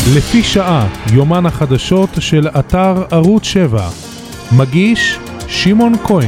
לפי שעה, יומן החדשות של אתר ערוץ 7. מגיש שמעון כהן.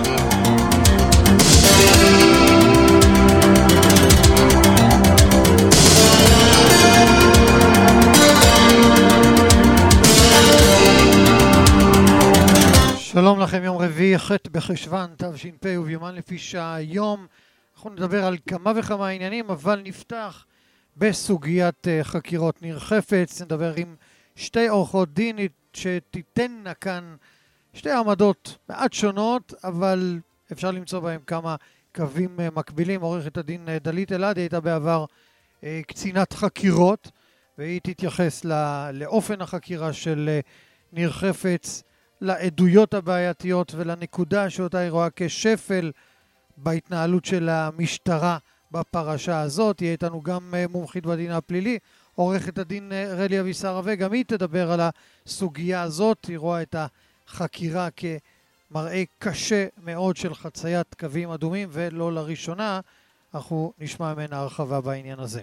שלום לכם, יום רביעי, ח' בחשוון, תש"פ וביומן לפי שעה. היום אנחנו נדבר על כמה וכמה עניינים, אבל נפתח בסוגיית חקירות ניר חפץ. נדבר עם שתי עורכות דין שתיתנה כאן שתי עמדות מעט שונות, אבל אפשר למצוא בהם כמה קווים מקבילים. עורכת הדין דלית אלעדי הייתה בעבר קצינת חקירות, והיא תתייחס לאופן החקירה של ניר חפץ, לעדויות הבעייתיות ולנקודה שאותה היא רואה כשפל בהתנהלות של המשטרה בפרשה הזאת. יהיה איתנו גם מומחית בדין הפלילי, עורכת הדין רלי אבישר, וגם היא תדבר על הסוגיה הזאת. היא רואה את החקירה כמראה קשה מאוד של חציית קווים אדומים, ולא לראשונה. אנחנו נשמע ממנה הרחבה בעניין הזה.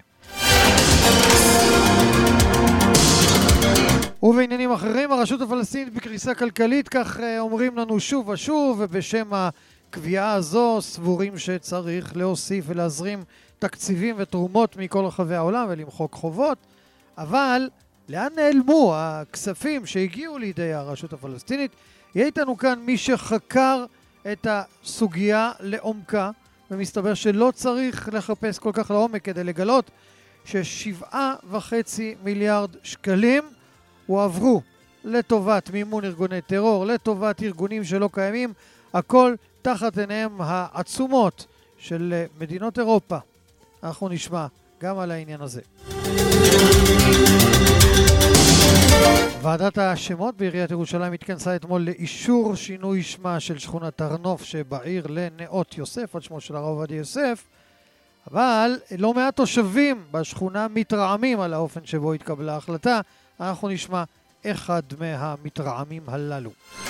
ובעניינים אחרים, הרשות הפלסטינית בקריסה כלכלית, כך אומרים לנו שוב ושוב, ובשם הקביעה הזו סבורים שצריך להוסיף ולהזרים תקציבים ותרומות מכל רחבי העולם ולמחוק חובות. אבל לאן נעלמו הכספים שהגיעו לידי הרשות הפלסטינית? יהיה איתנו כאן מי שחקר את הסוגיה לעומקה, ומסתבר שלא צריך לחפש כל כך לעומק כדי לגלות ש7.5 מיליארד שקלים הועברו לטובת מימון ארגוני טרור, לטובת ארגונים שלא קיימים, הכל תחת עיניהם העצומות של מדינות אירופה. אנחנו נשמע גם על העניין הזה. ועדת השמות בעיריית ירושלים התכנסה אתמול לאישור שינוי שמה של שכונת הר נוף שבעיר לנאות יוסף, על שמו של הרב עובדיה יוסף, אבל לא מעט תושבים בשכונה מתרעמים על האופן שבו התקבלה ההחלטה. אנחנו נשמע אחד מהמתרעמים הללו.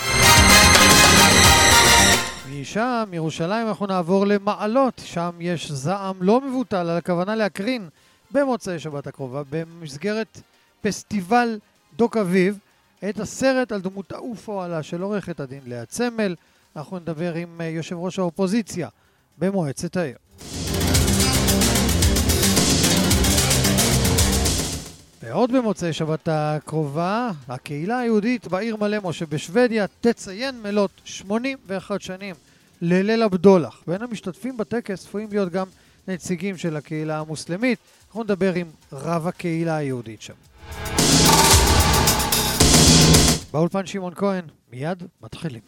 משם, מירושלים, אנחנו נעבור למעלות. שם יש זעם לא מבוטל על הכוונה להקרין במוצאי שבת הקרובה, במסגרת פסטיבל דוק אביב, את הסרט על דמות ופועלה של עורכת הדין לאה צמל. אנחנו נדבר עם יושב ראש האופוזיציה במועצת העיר. ועוד במוצאי שבת הקרובה, הקהילה היהודית בעיר מלמו שבשוודיה תציין מלאת 81 שנים לליל הבדולח. בין המשתתפים בטקס צפויים להיות גם נציגים של הקהילה המוסלמית. אנחנו נדבר עם רב הקהילה היהודית שם. באולפן שמעון כהן, מיד מתחילים.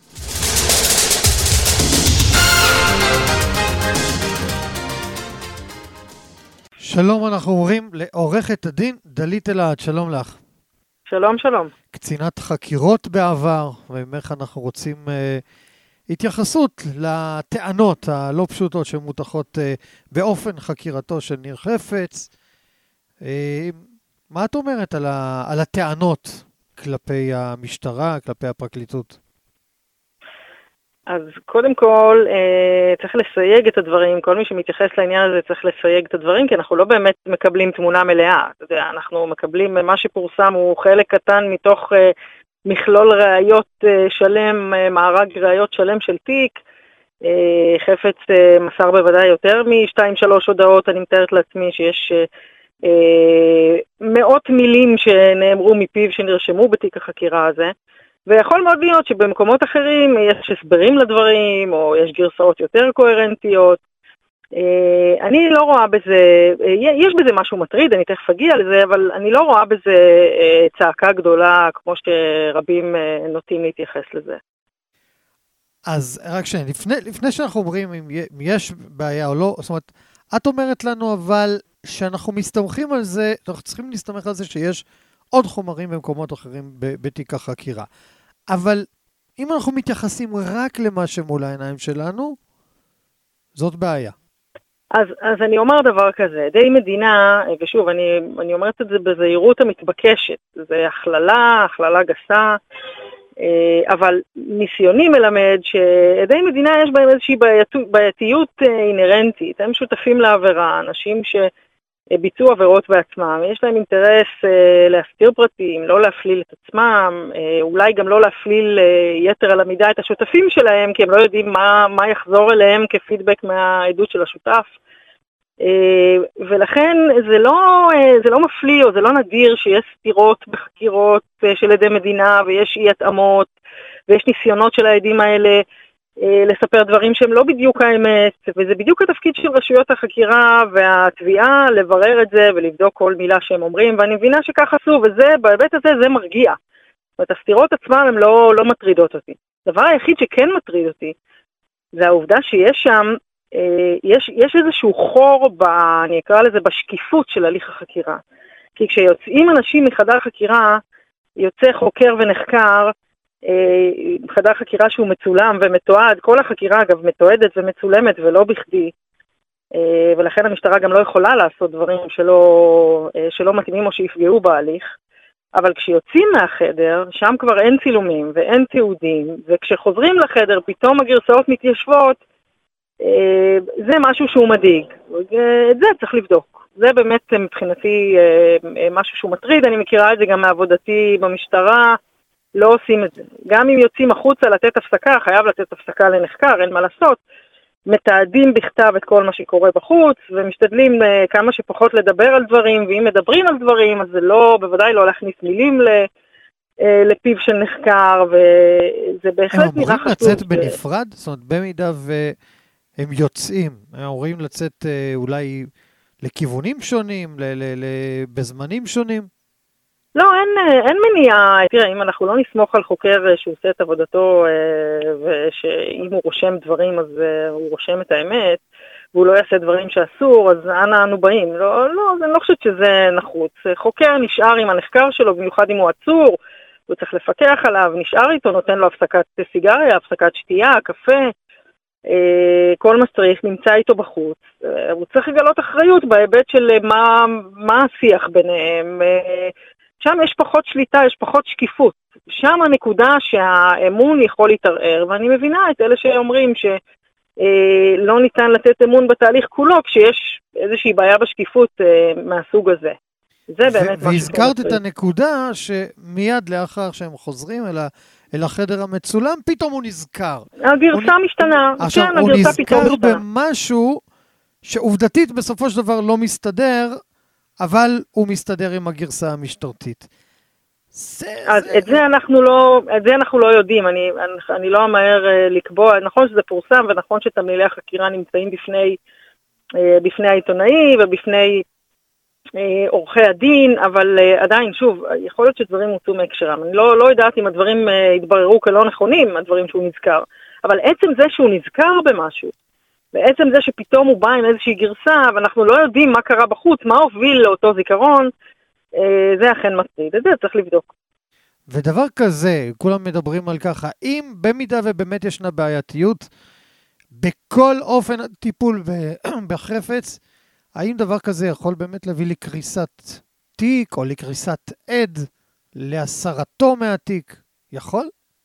שלום, אנחנו אומרים לעורכת הדין דלית אלעד, שלום לך. שלום, שלום. קצינת חקירות בעבר, וממך אנחנו רוצים התייחסות לטענות הלא פשוטות שמותחות באופן חקירתו של ניר חפץ. מה את אומרת על הטענות כלפי המשטרה, כלפי הפרקליטות? אז קודם כל צריך לסייג את הדברים. כל מי שמתייחס לעניין הזה צריך לסייג את הדברים, כי אנחנו לא באמת מקבלים תמונה מלאה. אתה יודע, אנחנו מקבלים, מה שפורסם הוא חלק קטן מתוך מכלול ראיות שלם, מארג ראיות שלם של תיק. חפץ מסר בוודאי יותר מ2-3 הודעות. אני מתארת לעצמי שיש מאות מילים שנאמרו מפיו שנרשמו בתיק החקירה הזה. ויכול מאוד להיות שבמקומות אחרים יש הסברים לדברים, או יש גרסאות יותר קוהרנטיות. אני לא רואה בזה, יש בזה משהו מטריד, אני תכף אגיע לזה, אבל אני לא רואה בזה צעקה גדולה, כמו שרבים נוטים להתייחס לזה. אז רק לפני שאנחנו אומרים אם יש בעיה או לא, זאת אומרת, את אומרת לנו אבל שאנחנו מסתמכים על זה, אנחנו צריכים להסתמך על זה שיש עוד חומרים במקומות אחרים בתיק החקירה. אבל אם אנחנו מתייחסים רק למה שמול העיניים שלנו, זאת בעיה. אז אני אומר דבר כזה, די מדינה, ושוב, אני אומרת את זה בזהירות המתבקשת, זה הכללה גסה, אבל ניסיוני מלמד שעדי מדינה יש בהם איזושהי בעייתיות אינרנטית, הם שותפים לעבירה, אנשים ביצוע עבירות בעצמם. יש להם אינטרס להסתיר פרטים, לא להפליל את עצמם, אולי גם לא להפליל יתר על המידה את השותפים שלהם, כי הם לא יודעים מה יחזור אליהם כפידבק מהעדות של השותף. ולכן זה לא מפליא או זה לא נדיר שיש סתירות בחקירות של עדי מדינה ויש אי התאמות ויש ניסיונות של העדים האלה לספר דברים שהם לא בדיוק האמת, וזה בדיוק התפקיד של רשויות החקירה והתביעה לברר את זה ולבדוק כל מילה שהם אומרים, ואני מבינה שכך עשו, וזה בהיבט הזה זה מרגיע. זאת אומרת, הסתירות עצמם הן לא מטרידות אותי. הדבר היחיד שכן מטריד אותי זה העובדה שיש שם יש איזשהו חור, אני אקרא לזה, בשקיפות של הליך החקירה. כי כשיוצאים אנשים מחדר חקירה, יוצא חוקר ונחקר, חדר חקירה שהוא מצולם ומתועד, כל החקירה אגב מתועדת ומצולמת ולא בכדי, ולכן המשטרה גם לא יכולה לעשות דברים שלא מתאימים או שיפגעו בהליך. אבל כשיוצאים מהחדר, שם כבר אין צילומים ואין תיעודים, וכשחוזרים לחדר פתאום הגרסאות מתיישבות, זה משהו שהוא מדאיג. את זה צריך לבדוק. זה באמת מבחינתי משהו שהוא מטריד. אני מכירה את זה גם מעבודתי במשטרה. לא עושים את זה. גם אם יוצאים החוצה לתת הפסקה, חייב לתת הפסקה לנחקר, אין מה לעשות. מתעדים בכתב את כל מה שקורה בחוץ, ומשתדלים כמה שפחות לדבר על דברים, ואם מדברים על דברים, אז זה בוודאי לא להכניס מילים לפיו של נחקר, וזה בהחלט נראה חשוב. הם אמורים לצאת בנפרד? זאת אומרת, במידה והם יוצאים, הם אמורים לצאת אולי לכיוונים שונים, בזמנים שונים? לא, אין מניעה. תראה, אם אנחנו לא נסמוך על חוקר שהוא עושה את עבודתו, ושאם הוא רושם דברים, אז הוא רושם את האמת, והוא לא יעשה דברים שאסור, אז אנה אנו באים? לא, אני לא חושבת שזה נחוץ. חוקר נשאר עם הנחקר שלו, במיוחד אם הוא עצור, הוא צריך לפקח עליו, נשאר איתו, נותן לו הפסקת סיגריה, הפסקת שתייה, קפה, כל מה שצריך, נמצא איתו בחוץ. הוא צריך לגלות אחריות בהיבט של מה השיח ביניהם. שם יש פחות שליטה, יש פחות שקיפות. שם הנקודה שהאמון יכול להתערער, ואני מבינה את אלה שאומרים שלא ניתן לתת אמון בתהליך כולו, כשיש איזושהי בעיה בשקיפות מהסוג הזה. זה באמת והזכרת את הנקודה שמיד לאחר שהם חוזרים אל החדר המצולם, פתאום הוא נזכר. הגרסה משתנה. עכשיו, הוא נזכר במשהו שעובדתית בסופו של דבר לא מסתדר, אבל הוא מסתדר עם הגרסה המשטרתית. אז את זה אנחנו לא יודעים. אני לא אמהר לקבוע. נכון שזה פורסם, ונכון שתמלילי החקירה נמצאים בפני העיתונאי ובפני עורכי הדין, אבל עדיין, שוב, יכול להיות שדברים הוצאו מהקשרם. אני לא יודעת אם הדברים התבררו כלא נכונים, הדברים שהוא נזכר. אבל עצם זה שהוא נזכר במשהו, בעצם זה שפתאום הוא בא עם איזושהי גרסה, ואנחנו לא יודעים מה קרה בחוץ, מה הוביל לאותו זיכרון, זה אכן מטריד. את זה צריך לבדוק. ודבר כזה, כולם מדברים על ככה, אם במידה ובאמת ישנה בעייתיות, בכל אופן טיפול בחפץ, האם דבר כזה יכול באמת להביא לקריסת תיק, או לקריסת עד, להסרתו מהתיק? יכול?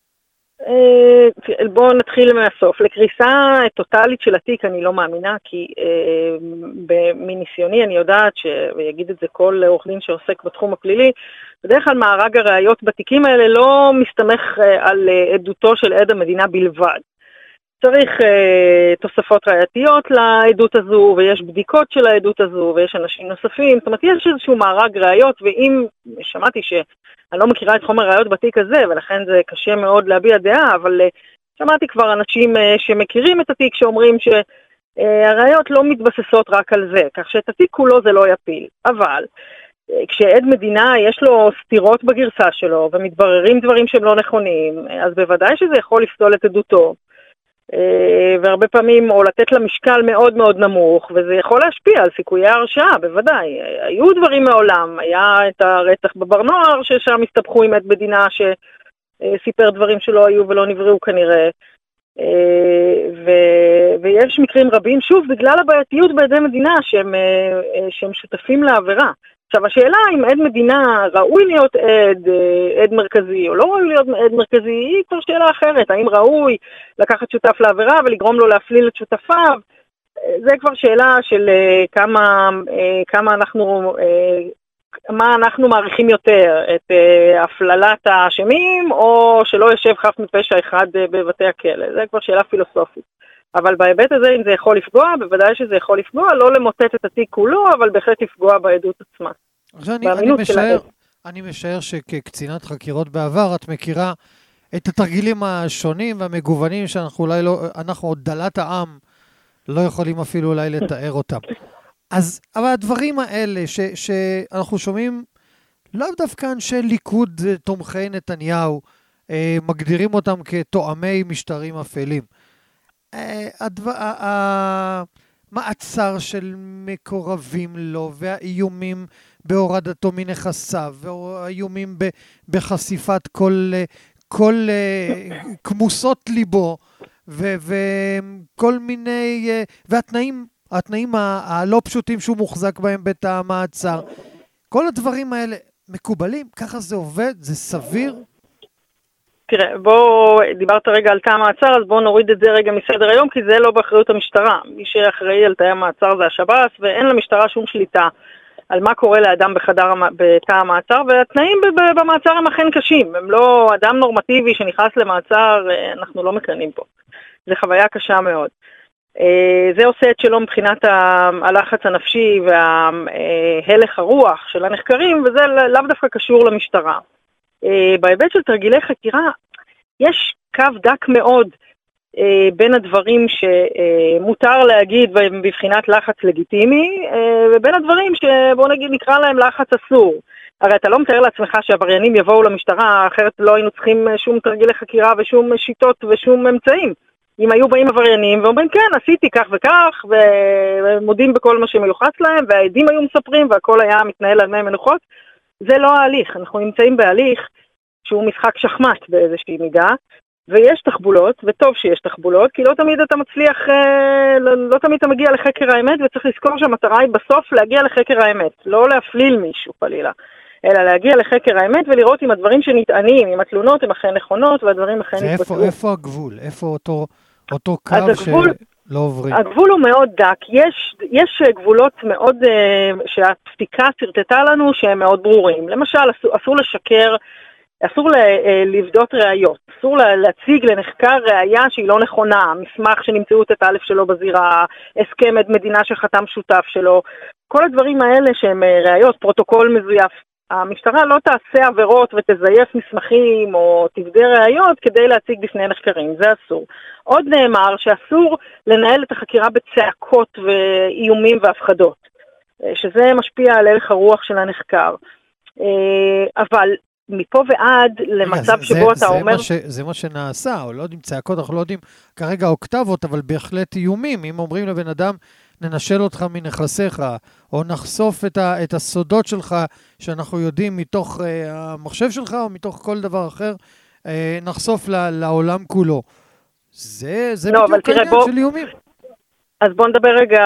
בואו נתחיל מהסוף. לקריסה טוטלית של התיק אני לא מאמינה, כי מניסיוני אני יודעת, ויגיד את זה כל עורך דין שעוסק בתחום הפלילי, בדרך כלל מארג הראיות בתיקים האלה לא מסתמך על עדותו של עד המדינה בלבד. צריך תוספות ראייתיות לעדות הזו, ויש בדיקות של העדות הזו, ויש אנשים נוספים. זאת אומרת, יש איזשהו מארג ראיות, ואם שמעתי שאני לא מכירה את חומר ראיות בתיק הזה, ולכן זה קשה מאוד להביע דעה, אבל שמעתי כבר אנשים שמכירים את התיק, שאומרים שהראיות לא מתבססות רק על זה, כך שאת התיק כולו זה לא יפיל. אבל כשעד מדינה יש לו סתירות בגרסה שלו, ומתבררים דברים שהם לא נכונים, אז בוודאי שזה יכול לפסול את עדותו. והרבה פעמים, או לתת לה משקל מאוד מאוד נמוך, וזה יכול להשפיע על סיכויי ההרשעה, בוודאי. היו דברים מעולם, היה את הרצח בבר נוער, ששם הסתבכו עם עד מדינה שסיפר דברים שלא היו ולא נבראו כנראה. ויש מקרים רבים, שוב, בגלל הבעייתיות בעדי מדינה, שהם שותפים לעבירה. עכשיו, השאלה אם עד מדינה ראוי להיות עד מרכזי או לא ראוי להיות עד מרכזי, היא כבר שאלה אחרת. האם ראוי לקחת שותף לעבירה ולגרום לו להפליל את שותפיו? זה כבר שאלה של כמה אנחנו, מה אנחנו מעריכים יותר, את הפללת האשמים, או שלא יושב חף מפשע אחד בבתי הכלא. זה כבר שאלה פילוסופית. אבל בהיבט הזה, אם זה יכול לפגוע, בוודאי שזה יכול לפגוע, לא למוטט את התיק כולו, אבל בהחלט לפגוע בעדות עצמה. אני משער שכקצינת חקירות בעבר, את מכירה את התרגילים השונים והמגוונים שאנחנו אולי לא, אנחנו עוד דלת העם, לא יכולים אפילו אולי לתאר אותם. אז, אבל הדברים האלה שאנחנו שומעים, לא דווקא אנשי ליכוד תומכי נתניהו, מגדירים אותם כתואמי משטרים אפלים. המעצר של מקורבים לו, והאיומים בהורדתו מנכסיו, והאיומים בחשיפת כל כמוסות ליבו, וכל מיני, והתנאים הלא פשוטים שהוא מוחזק בהם בית המעצר. כל הדברים האלה מקובלים, ככה זה עובד, זה סביר? תראה, דיברת רגע על תא המעצר, אז בואו נוריד את זה רגע מסדר היום, כי זה לא באחריות המשטרה. מי שאחראי על תא המעצר זה השב"ס, ואין למשטרה שום שליטה על מה קורה לאדם בתא המעצר, והתנאים במעצר הם אכן קשים. הם לא אדם נורמטיבי שנכנס למעצר, אנחנו לא מקרנים פה. זה חוויה קשה מאוד. זה עושה את שלו מבחינת הלחץ הנפשי וההלך הרוח של הנחקרים, וזה לאו דווקא קשור למשטרה. בהיבט של תרגילי חקירה, יש קו דק מאוד בין הדברים שמותר להגיד בבחינת לחץ לגיטימי, ובין הדברים שבוא נגיד נקרא להם לחץ אסור. הרי אתה לא מתאר לעצמך שעבריינים יבואו למשטרה, אחרת לא היינו צריכים שום תרגילי חקירה ושום שיטות ושום אמצעים. אם היו באים עבריינים ואומרים כן, עשיתי כך וכך, ומודים בכל מה שמיוחס להם, והעדים היו מספרים והכל היה מתנהל על מי מנוחות, זה לא ההליך. אנחנו נמצאים בהליך שהוא משחק שחמט באיזושהי מידה, ויש תחבולות, וטוב שיש תחבולות, כי לא תמיד אתה מצליח, לא תמיד אתה מגיע לחקר האמת, וצריך לזכור שהמטרה היא בסוף להגיע לחקר האמת, לא להפליל מישהו חלילה, אלא להגיע לחקר האמת ולראות אם הדברים שנטענים, אם התלונות הן אכן נכונות, והדברים אכן יתבצעו. איפה הגבול? איפה אותו קו שלא עוברים? הגבול הוא מאוד דק. יש גבולות מאוד, שהפסיקה סרטטה לנו שהם מאוד ברורים. למשל, אסור לשקר, אסור לבדות ראיות, אסור להציג לנחקר ראיה שהיא לא נכונה, מסמך שנמצאו את האלף שלו בזירה, הסכם עד מדינה שחתם שותף שלו, כל הדברים האלה שהם ראיות, פרוטוקול מזויף. המשטרה לא תעשה עבירות ותזייף מסמכים או תבדה ראיות כדי להציג בפני נחקרים, זה אסור. עוד נאמר שאסור לנהל את החקירה בצעקות ואיומים והפחדות, שזה משפיע על הלך הרוח של הנחקר. אבל מפה ועד למצב שבו אתה אומר... זה מה שנעשה, או לא יודעים צעקות, אנחנו לא יודעים כרגע אוקטבות, אבל בהחלט איומים. אם אומרים לבן אדם, ננשל אותך מנכסיך, או נחשוף את הסודות שלך, שאנחנו יודעים מתוך המחשב שלך, או מתוך כל דבר אחר, נחשוף לעולם כולו. זה לא, בדיוק העניין של איומים. אז בוא נדבר רגע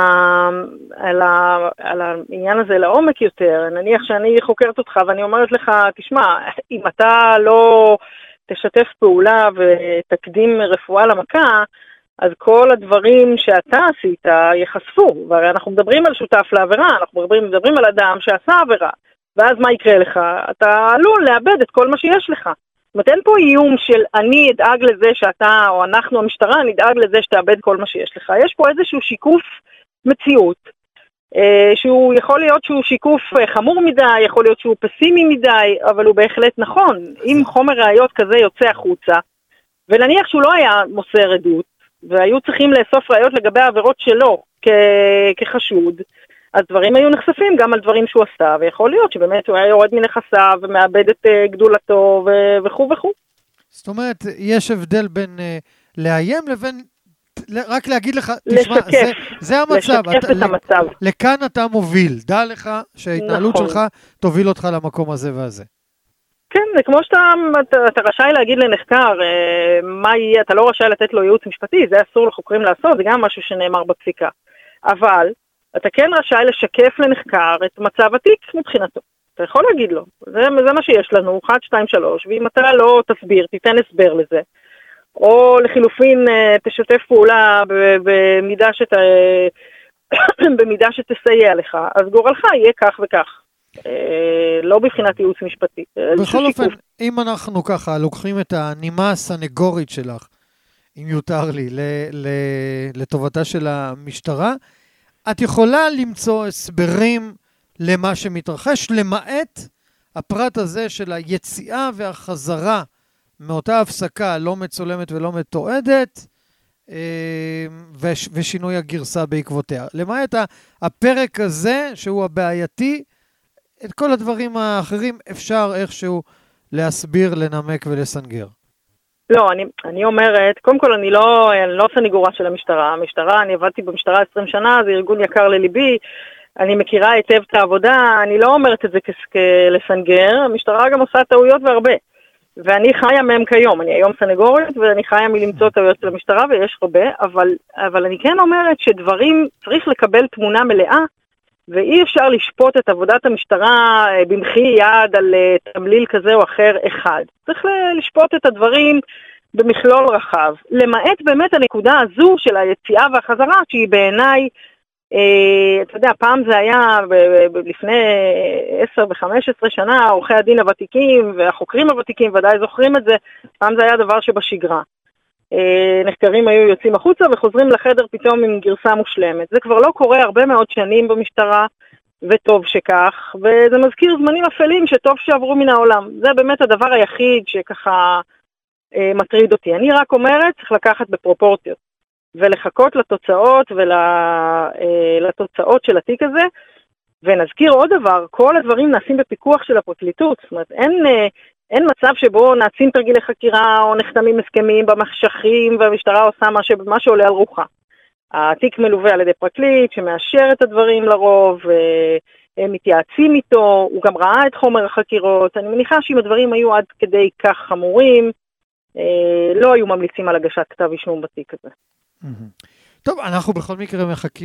על העניין הזה לעומק יותר. נניח שאני חוקרת אותך ואני אומרת לך, תשמע, אם אתה לא תשתף פעולה ותקדים רפואה למכה, אז כל הדברים שאתה עשית יחשפו. והרי אנחנו מדברים על שותף לעבירה, אנחנו מדברים על אדם שעשה עבירה. ואז מה יקרה לך? אתה עלול לאבד את כל מה שיש לך. זאת אומרת, אין פה איום של אני אדאג לזה שאתה, או אנחנו המשטרה, נדאג לזה שתאבד כל מה שיש לך. יש פה איזשהו שיקוף מציאות, שהוא יכול להיות שהוא שיקוף חמור מדי, יכול להיות שהוא פסימי מדי, אבל הוא בהחלט נכון. אם חומר ראיות כזה יוצא החוצה, ונניח שהוא לא היה מוסר עדות, והיו צריכים לאסוף ראיות לגבי העבירות שלו כחשוד, אז דברים היו נחשפים גם על דברים שהוא עשה, ויכול להיות שבאמת הוא היה יורד מנכסיו ומאבד את גדולתו וכו' וכו'. זאת אומרת, יש הבדל בין לאיים לבין רק להגיד לך, תשמע, זה המצב. לשקף את המצב. לכאן אתה מוביל. דע לך שההתנהלות שלך תוביל אותך למקום הזה והזה. כן, זה כמו שאתה רשאי להגיד לנחקר מה יהיה, אתה לא רשאי לתת לו ייעוץ משפטי, זה אסור לחוקרים לעשות, זה גם משהו שנאמר בפסיקה. אבל אתה כן רשאי לשקף לנחקר את מצב התיק מבחינתו. אתה יכול להגיד לו, זה מה שיש לנו, 1, 2, 3, ואם אתה לא תסביר, תיתן הסבר לזה, או לחילופין תשתף פעולה במידה שתסייע לך, אז גורלך יהיה כך וכך. לא בבחינת ייעוץ משפטי. בכל אופן, אם אנחנו ככה לוקחים את הנימה הסנגורית שלך, אם יותר לי, לטובתה של המשטרה, את יכולה למצוא הסברים למה שמתרחש, למעט הפרט הזה של היציאה והחזרה מאותה הפסקה לא מצולמת ולא מתועדת, ושינוי הגרסה בעקבותיה. למעט הפרק הזה, שהוא הבעייתי, את כל הדברים האחרים אפשר איכשהו להסביר, לנמק ולסנגר. לא, אני אומרת, קודם כל אני לא סניגורה של המשטרה. המשטרה, אני עבדתי במשטרה 20 שנה, זה ארגון יקר לליבי, אני מכירה היטב את העבודה, אני לא אומרת את זה כלסנגר, המשטרה גם עושה טעויות והרבה. ואני חיה מהם כיום, אני היום סנגורית ואני חיה מלמצוא טעויות של המשטרה ויש הרבה, אבל אני כן אומרת שדברים צריך לקבל תמונה מלאה, ואי אפשר לשפוט את עבודת המשטרה במחי יד על תמליל כזה או אחר אחד. צריך לשפוט את הדברים במכלול רחב. למעט באמת הנקודה הזו של היציאה והחזרה, שהיא בעיניי, אתה יודע, פעם זה היה לפני 10 ו-15 שנה, עורכי הדין הוותיקים והחוקרים הוותיקים ודאי זוכרים את זה, פעם זה היה דבר שבשגרה. נחקרים היו יוצאים החוצה וחוזרים לחדר פתאום עם גרסה מושלמת. זה כבר לא קורה הרבה מאוד שנים במשטרה, וטוב שכך, וזה מזכיר זמנים אפלים שטוב שעברו מן העולם. זה באמת הדבר היחיד שככה מטריד אותי. אני רק אומרת, צריך לקחת בפרופורציות, ולחכות לתוצאות ולתוצאות של התיק הזה, ונזכיר עוד דבר, כל הדברים נעשים בפיקוח של הפרקליטות, זאת אומרת, אין מצב שבו נעשים תרגילי חקירה או נחתמים הסכמים במחשכים והמשטרה עושה מה שעולה על רוחה. התיק מלווה על ידי פרקליט שמאשר את הדברים לרוב, הם מתייעצים איתו, הוא גם ראה את חומר החקירות, אני מניחה שאם הדברים היו עד כדי כך חמורים, לא היו ממליצים על הגשת כתב אישום בתיק הזה. טוב, אנחנו בכל מקרה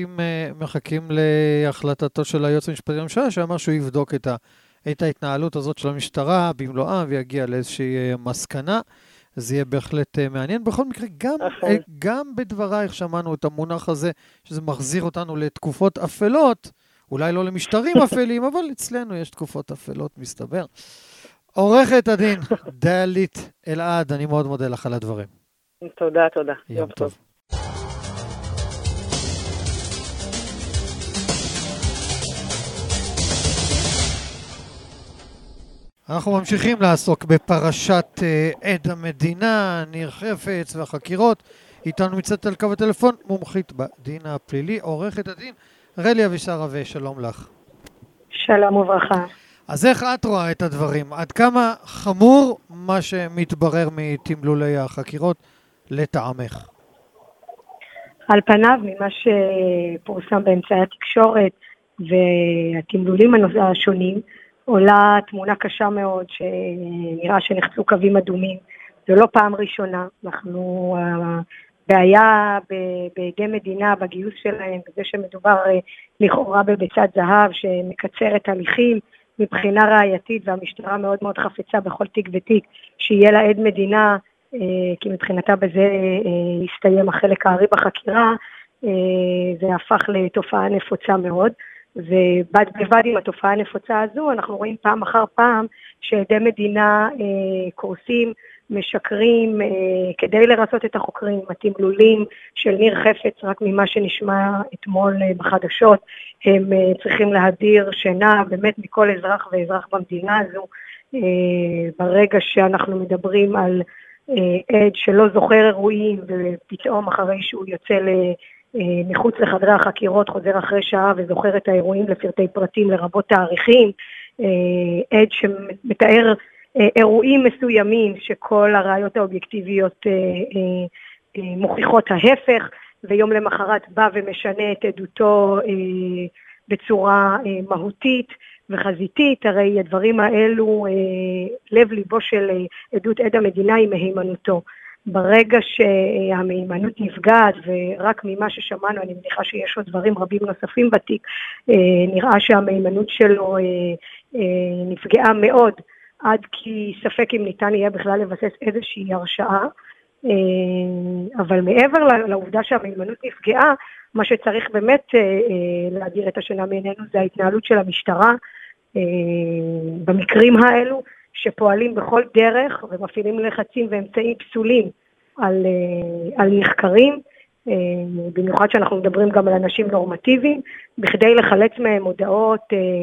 מחכים להחלטתו של היועץ המשפטי לממשלה, שאמר שהוא יבדוק את ההתנהלות הזאת של המשטרה במלואה, ויגיע לאיזושהי מסקנה. זה יהיה בהחלט מעניין. בכל מקרה, גם בדברייך שמענו את המונח הזה, שזה מחזיר אותנו לתקופות אפלות, אולי לא למשטרים אפלים, אבל אצלנו יש תקופות אפלות, מסתבר. עורכת הדין, דלית אלעד, אני מאוד מודה לך על הדברים. תודה, תודה. יום טוב. אנחנו ממשיכים לעסוק בפרשת עד המדינה, ניר חפץ והחקירות. איתנו מצאת על קו הטלפון, מומחית בדין הפלילי, עורכת הדין רלי אבישר, ושלום לך. שלום וברכה. אז איך את רואה את הדברים? עד כמה חמור מה שמתברר מתמלולי החקירות לטעמך? על פניו, ממה שפורסם באמצעי התקשורת והתמלולים השונים, עולה תמונה קשה מאוד שנראה שנחצו קווים אדומים. זו לא פעם ראשונה. הבעיה בעדי מדינה, בגיוס שלהם, בזה שמדובר לכאורה בביצת זהב שמקצרת הליכים מבחינה ראייתית, והמשטרה מאוד מאוד חפצה בכל תיק ותיק שיהיה לה עד מדינה, כי מבחינתה בזה יסתיים החלק הארי בחקירה. זה הפך לתופעה נפוצה מאוד. ובד בבד עם התופעה הנפוצה הזו, אנחנו רואים פעם אחר פעם שעדי מדינה קורסים, משקרים, כדי לרצות את החוקרים. התמלולים של ניר חפץ, רק ממה שנשמע אתמול בחדשות, הם צריכים להדיר שינה באמת מכל אזרח ואזרח במדינה הזו. ברגע שאנחנו מדברים על עד שלא זוכר אירועים, ופתאום אחרי שהוא יוצא מחוץ לחדרי החקירות, חוזר אחרי שעה וזוכר את האירועים לפרטי פרטים, לרבות תאריכים, עד שמתאר אירועים מסוימים שכל הראיות האובייקטיביות מוכיחות ההפך, ויום למחרת בא ומשנה את עדותו בצורה מהותית וחזיתית. הרי הדברים האלו, לב ליבו של עדות עד המדינה היא מהימנותו. ברגע שהמהימנות נפגעת, ורק ממה ששמענו, אני מניחה שיש עוד דברים רבים נוספים בתיק, נראה שהמהימנות שלו נפגעה מאוד, עד כי ספק אם ניתן יהיה בכלל לבסס איזושהי הרשעה. אבל מעבר לעובדה שהמיומנות נפגעה, מה שצריך באמת להדיר את השינה מעינינו זה ההתנהלות של המשטרה במקרים האלו, שפועלים בכל דרך ומפעילים לחצים ואמצעים פסולים על נחקרים, במיוחד שאנחנו מדברים גם על אנשים נורמטיביים, בכדי לחלץ מהם הודעות,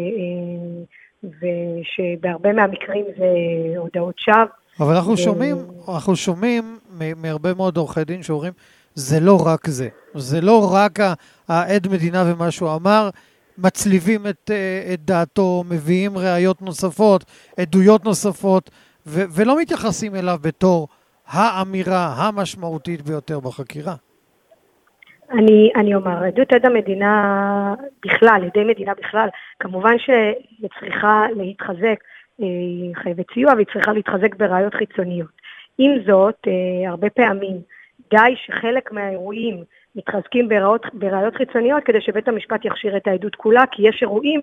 ושבהרבה מהמקרים זה הודעות שווא. אבל אנחנו שומעים מהרבה מאוד עורכי דין שאומרים, זה לא רק זה. זה לא רק העד מדינה ומה שהוא אמר, מצליבים את דעתו, מביאים ראיות נוספות, עדויות נוספות, ולא מתייחסים אליו בתור האמירה המשמעותית ביותר בחקירה. אני אומר, עדות עד המדינה בכלל, עדי מדינה בכלל, כמובן שהיא צריכה להתחזק, היא חייבת סיוע והיא צריכה להתחזק בראיות חיצוניות. עם זאת, הרבה פעמים די שחלק מהאירועים מתחזקים בראיות חיצוניות כדי שבית המשפט יכשיר את העדות כולה, כי יש אירועים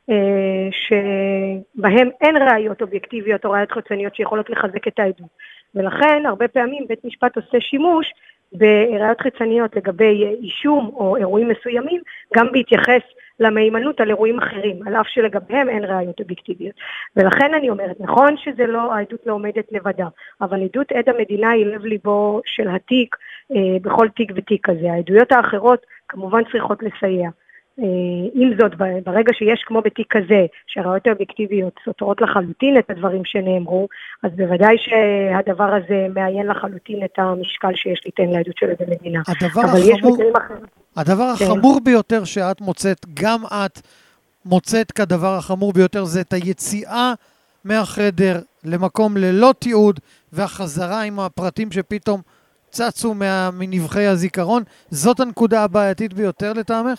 שבהם אין ראיות אובייקטיביות או ראיות חיצוניות שיכולות לחזק את העדות. ולכן הרבה פעמים בית משפט עושה שימוש בראיות חיצוניות לגבי אישום או אירועים מסוימים, גם בהתייחס למהימנות על אירועים אחרים, על אף שלגביהם אין ראיות אובייקטיביות. ולכן אני אומרת, נכון שזה לא, העדות לא עומדת לבדה, אבל עדות עד המדינה היא לב ליבו של התיק, בכל תיק ותיק כזה. העדויות האחרות כמובן צריכות לסייע. עם זאת, ברגע שיש כמו בתיק כזה, שהראיות האובייקטיביות סותרות לחלוטין את הדברים שנאמרו, אז בוודאי שהדבר הזה מעיין לחלוטין את המשקל שיש ליתן לעדות של עד המדינה. הדבר החמור ביותר שאת מוצאת, גם את מוצאת כדבר החמור ביותר, זה את היציאה מהחדר למקום ללא תיעוד, והחזרה עם הפרטים שפתאום צצו מנבחי הזיכרון. זאת הנקודה הבעייתית ביותר לטעמך?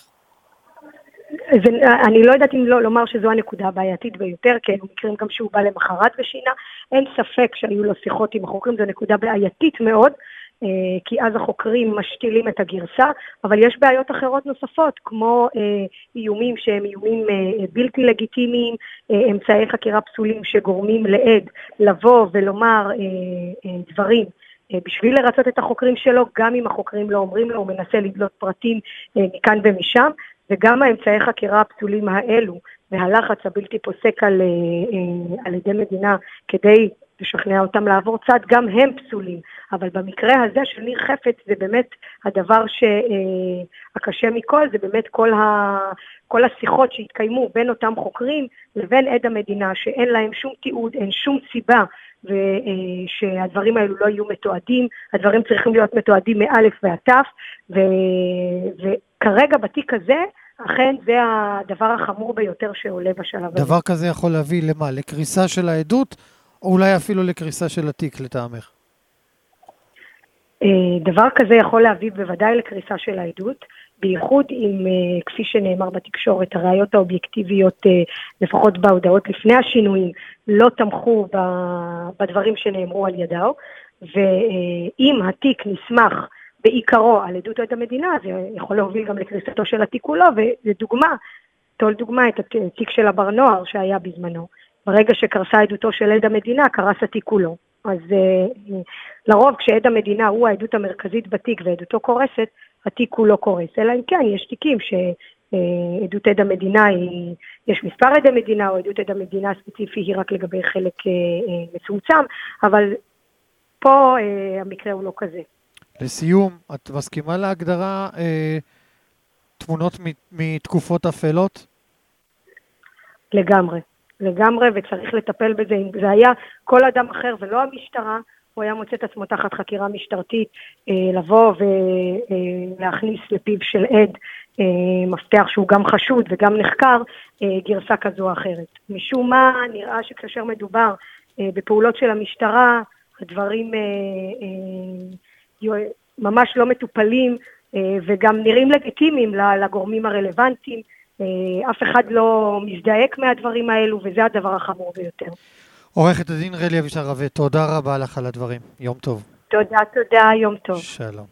אני לא יודעת אם לומר שזו הנקודה הבעייתית ביותר, כי היו מקרים גם שהוא בא למחרת ושינה, אין ספק שהיו לו שיחות עם החוקרים, זו נקודה בעייתית מאוד, כי אז החוקרים משתילים את הגרסה, אבל יש בעיות אחרות נוספות, כמו איומים שהם איומים בלתי לגיטימיים, אמצעי חקירה פסולים שגורמים לעד לבוא ולומר דברים, בשביל לרצות את החוקרים שלו, גם אם החוקרים לא אומרים לו, הוא מנסה לדלות פרטים מכאן ומשם, וגם האמצעי חקירה הפסולים האלו, והלחץ הבלתי פוסק על ידי מדינה, כדי לשכנע אותם לעבור צד, גם הם פסולים. אבל במקרה הזה של ניר חפץ, זה באמת הדבר שהקשה מכל, זה באמת כל השיחות שהתקיימו בין אותם חוקרים, לבין עד המדינה, שאין להם שום תיעוד, אין שום סיבה, ושהדברים האלו לא יהיו מתועדים, הדברים צריכים להיות מתועדים מאלף ועד תף, וכרגע בתיק הזה, אכן זה הדבר החמור ביותר שעולה בשלב הזה. דבר כזה יכול להביא למה? לקריסה של העדות, או אולי אפילו לקריסה של התיק לטעמך? דבר כזה יכול להביא בוודאי לקריסה של העדות, בייחוד אם, כפי שנאמר בתקשורת, הראיות האובייקטיביות, לפחות בהודעות לפני השינויים, לא תמכו בדברים שנאמרו על ידו, ואם התיק נסמך בעיקרו על עדות עד המדינה, זה יכול להוביל גם לקריסתו של התיק כולו, ודוגמה, תול דוגמה את התיק של הבר נוער שהיה בזמנו. ברגע שקרסה עדותו של עד המדינה, קרס התיק כולו. אז לרוב כשעד המדינה הוא העדות המרכזית בתיק ועדותו קורסת, התיק כולו קורס. אלא אם כן, יש תיקים שעדות עד המדינה יש מספר עד המדינה, או עדות עד המדינה הספציפי היא רק לגבי חלק מצומצם, אבל פה המקרה הוא לא כזה. לסיום, את מסכימה להגדרה תמונות מתקופות אפלות? לגמרי, וצריך לטפל בזה. אם זה היה כל אדם אחר ולא המשטרה, הוא היה מוצא את עצמו תחת חקירה משטרתית, לבוא ולהכניס לפיו של עד מפתח שהוא גם חשוד וגם נחקר, גרסה כזו או אחרת. משום מה נראה שכאשר מדובר בפעולות של המשטרה, הדברים ממש לא מטופלים וגם נראים לגיטימיים לגורמים הרלוונטיים. אף אחד לא מזדעק מהדברים האלו, וזה הדבר החמור ביותר. עורכת הדין רלי אבישר רווה, תודה רבה לך על הדברים. יום טוב. תודה, יום טוב. שלום.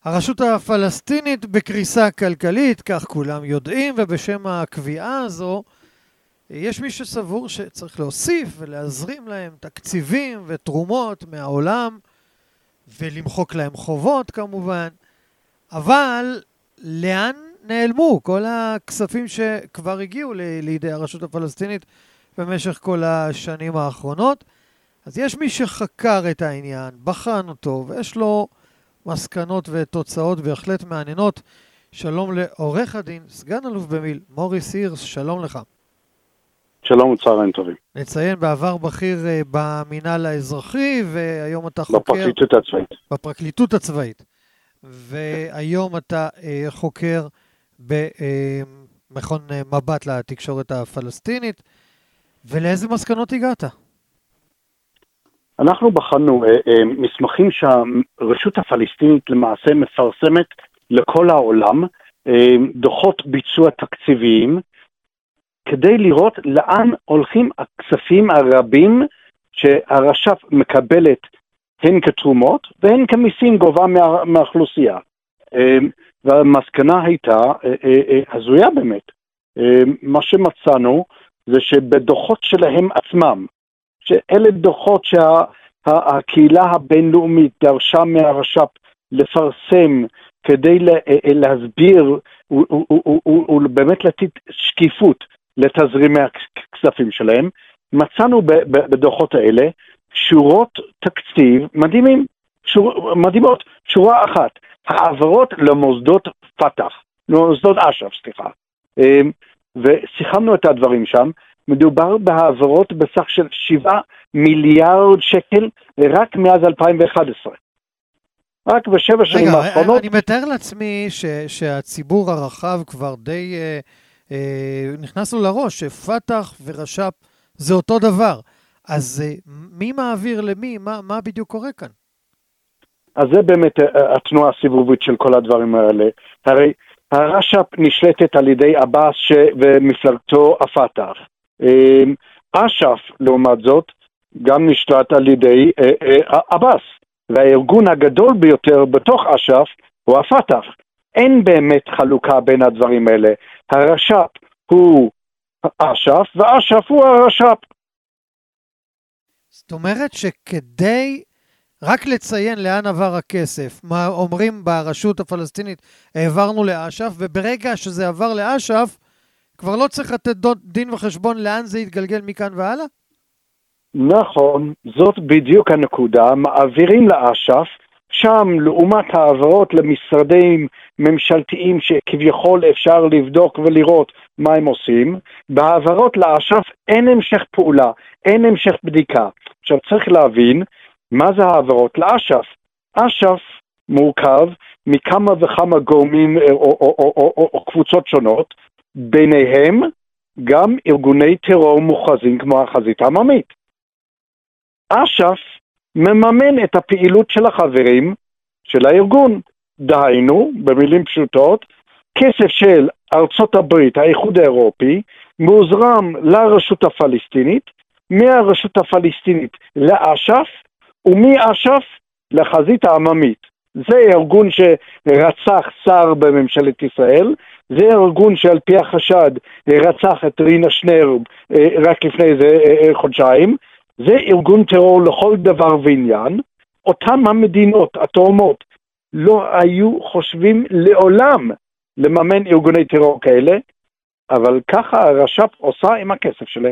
הרשות הפלסטינית בקריסה כלכלית, כך כולם יודעים, ובשם הקביעה הזו, יש מי שסבור שצריך להוסיף ולהזרים להם תקציבים ותרומות מהעולם, ולמחוק להם חובות כמובן, אבל לאן נעלמו כל הכספים שכבר הגיעו לידי הרשות הפלסטינית במשך כל השנים האחרונות? אז יש מי שחקר את העניין, בחן אותו, ויש לו מסקנות ותוצאות בהחלט מעניינות. שלום לעורך הדין, סגן אלוף במיל' מוריס הירש, שלום לך. שלום וצהריים טובים. נציין בעבר בכיר במינהל האזרחי, והיום אתה חוקר... בפרקליטות הצבאית. בפרקליטות הצבאית. והיום אתה חוקר במכון מבט לתקשורת הפלסטינית. ולאיזה מסקנות הגעת? אנחנו בחנו מסמכים שהרשות הפלסטינית למעשה מפרסמת לכל העולם, דוחות ביצוע תקציביים, כדי לראות לאן הולכים הכספים הרבים שהרש"פ מקבלת הן כתרומות והן כמיסים גובה מהאוכלוסייה. והמסקנה הייתה הזויה באמת. מה שמצאנו זה שבדוחות שלהם עצמם, שאלה דוחות שהקהילה הבינלאומית דרשה מהרש"פ לפרסם כדי להסביר ובאמת לתת שקיפות לתזרימי הכספים שלהם, מצאנו בדוחות האלה שורות תקציב מדהימות, שורה אחת, העברות למוסדות פתח, למוסדות אש"ף, סליחה. ושיחמנו את הדברים שם, מדובר בהעברות בסך של 7 מיליארד שקל רק מאז 2011. רק בשבע שנים האחרונות. אני מתאר לעצמי שהציבור הרחב כבר די נכנס לו לראש, שפתח ורש"פ זה אותו דבר. אז מי מעביר למי? מה בדיוק קורה כאן? אז זה באמת התנועה הסיבובית של כל הדברים האלה. הרי הרש"פ נשלטת על ידי עבאס ומפלגתו הפתח. אש"ף, לעומת זאת, גם נשלט על ידי עבאס. והארגון הגדול ביותר בתוך אש"ף הוא הפתח. אין באמת חלוקה בין הדברים האלה. הרש"פ הוא אש"ף ואש"ף הוא הרש"פ. זאת אומרת שכדי רק לציין לאן עבר הכסף, מה אומרים ברשות הפלסטינית, העברנו לאש"ף, וברגע שזה עבר לאש"ף, כבר לא צריך לתת דין וחשבון לאן זה יתגלגל מכאן והלאה? נכון, זאת בדיוק הנקודה, מעבירים לאש"ף, שם לעומת העברות למשרדים ממשלתיים שכביכול אפשר לבדוק ולראות מה הם עושים, בהעברות לאש"ף אין המשך פעולה, אין המשך בדיקה. עכשיו צריך להבין מה זה העברות לאש"ף. אש"ף מורכב מכמה וכמה גורמים או קבוצות שונות, ביניהם גם ארגוני טרור מוכרזים כמו החזית העממית. אש"ף מממן את הפעילות של החברים של הארגון. דהיינו, במילים פשוטות, כסף של ארצות הברית, האיחוד האירופי, מוזרם לרשות הפלסטינית, מהרשות הפלסטינית לאש"ף, ומאש"ף לחזית העממית. זה ארגון שרצח שר בממשלת ישראל, זה ארגון שעל פי החשד רצח את רינה שנר רק לפני איזה חודשיים, זה ארגון טרור לכל דבר ועניין. אותם המדינות התורמות לא היו חושבים לעולם לממן ארגוני טרור כאלה, אבל ככה הרש"פ עושה עם הכסף שלהם.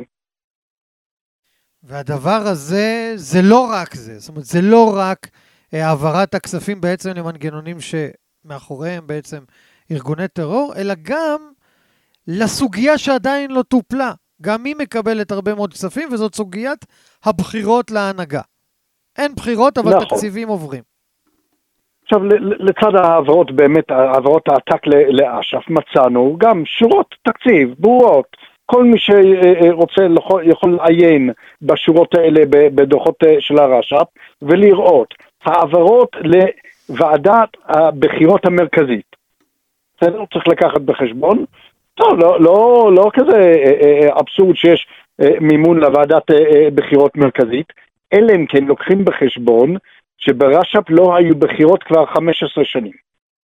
והדבר הזה זה לא רק זה, זאת אומרת זה לא רק העברת הכספים בעצם למנגנונים שמאחוריהם בעצם ארגוני טרור, אלא גם לסוגיה שעדיין לא טופלה. גם היא מקבלת הרבה מאוד כספים, וזאת סוגיית הבחירות להנהגה. אין בחירות, אבל נכון. תקציבים עוברים. עכשיו, לצד העברות, באמת, העברות העתק לאש"ף, מצאנו גם שורות תקציב, ברורות. כל מי שרוצה יכול לעיין בשורות האלה בדוחות של הרש"פ, ולראות העברות לוועדת הבחירות המרכזית. בסדר? צריך לקחת בחשבון. טוב, לא כזה אבסורד שיש מימון לוועדת בחירות מרכזית, אלא אם כן לוקחים בחשבון שברש"פ לא היו בחירות כבר 15 שנים.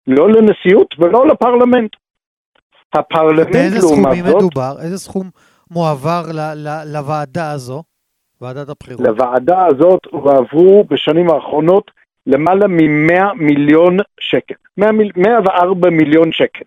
לא לנשיאות ולא לפרלמנט. הפרלמנט באיזה לעומת סכומים זאת, מדובר? איזה סכום מועבר לוועדה הזו, ועדת הבחירות? לוועדה הזאת הועברו בשנים האחרונות למעלה מ-100 מיליון שקל. 104 מיליון שקל.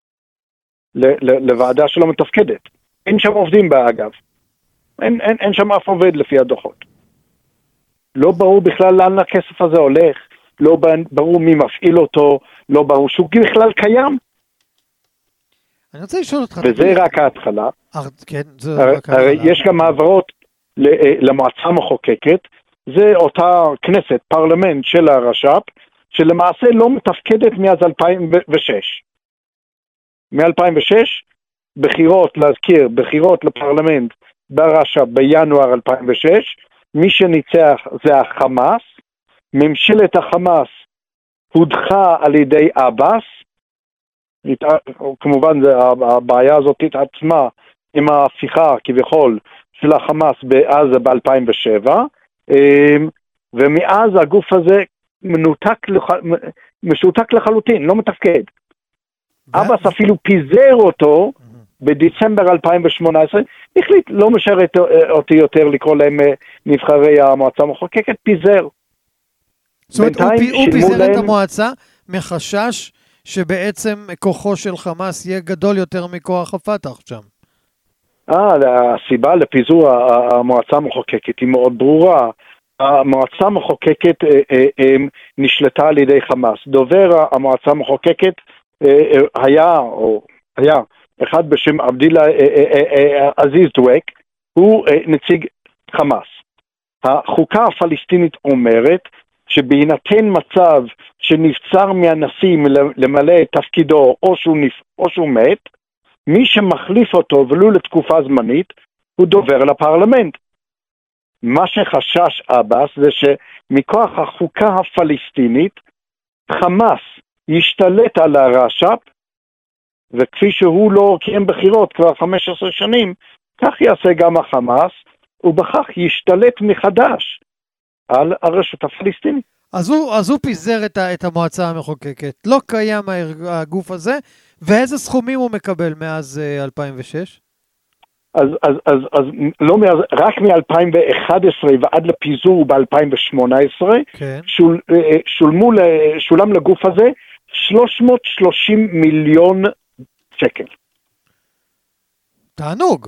לוועדה שלא מתפקדת. אין שם עובדים באגב. אין שם אף עובד לפי הדוחות. לא ברור בכלל לאן הכסף הזה הולך, לא ברור מי מפעיל אותו, לא ברור שהוא בכלל קיים. אני רוצה לשאול אותך... וזה רק ההתחלה. כן, זה רק ההתחלה. הרי יש גם מעברות למועצה המחוקקת, זה אותה כנסת, פרלמנט של הרש"פ, שלמעשה לא מתפקדת מאז 2006. מ-2006, להזכיר, בחירות לפרלמנט ברש"פ בינואר 2006, מי שניצח זה החמאס, ממשלת החמאס הודחה על ידי אבאס, כמובן הבעיה הזאת התעצמה עם ההפיכה כביכול של החמאס בעזה ב-2007, ומאז הגוף הזה משותק לחלוטין, לא מתפקד. אבאס אפילו פיזר אותו בדצמבר 2018, החליט לא משרת אותי יותר לקרוא להם נבחרי המועצה המחוקקת, פיזר. זאת אומרת, הוא פיזר את המועצה מחשש שבעצם כוחו של חמאס יהיה גדול יותר מכוח הפתח שם. הסיבה לפיזור המועצה המחוקקת היא מאוד ברורה. המועצה המחוקקת נשלטה על ידי חמאס. דובר המועצה המחוקקת היה אחד בשם עבדילה עזיז דואק, הוא נציג חמאס. החוקה הפלסטינית אומרת שבהינתן מצב שנבצר מהנשיא למלא את תפקידו או שהוא מת, מי שמחליף אותו ולו לתקופה זמנית הוא דובר לפרלמנט. מה שחשש אבאס זה שמכוח החוקה הפלסטינית חמאס ישתלט על הרש"פ, וכפי שהוא לא קיים בחירות כבר 15 שנים, כך יעשה גם החמאס, ובכך ישתלט מחדש על הרשות הפלסטינית. אז הוא פיזר את המועצה המחוקקת. לא קיים הגוף הזה, ואיזה סכומים הוא מקבל מאז 2006? אז לא מאז, רק מ-2011 ועד לפיזור ב-2018, כן. שולם לגוף הזה 330 מיליון שקל. תענוג.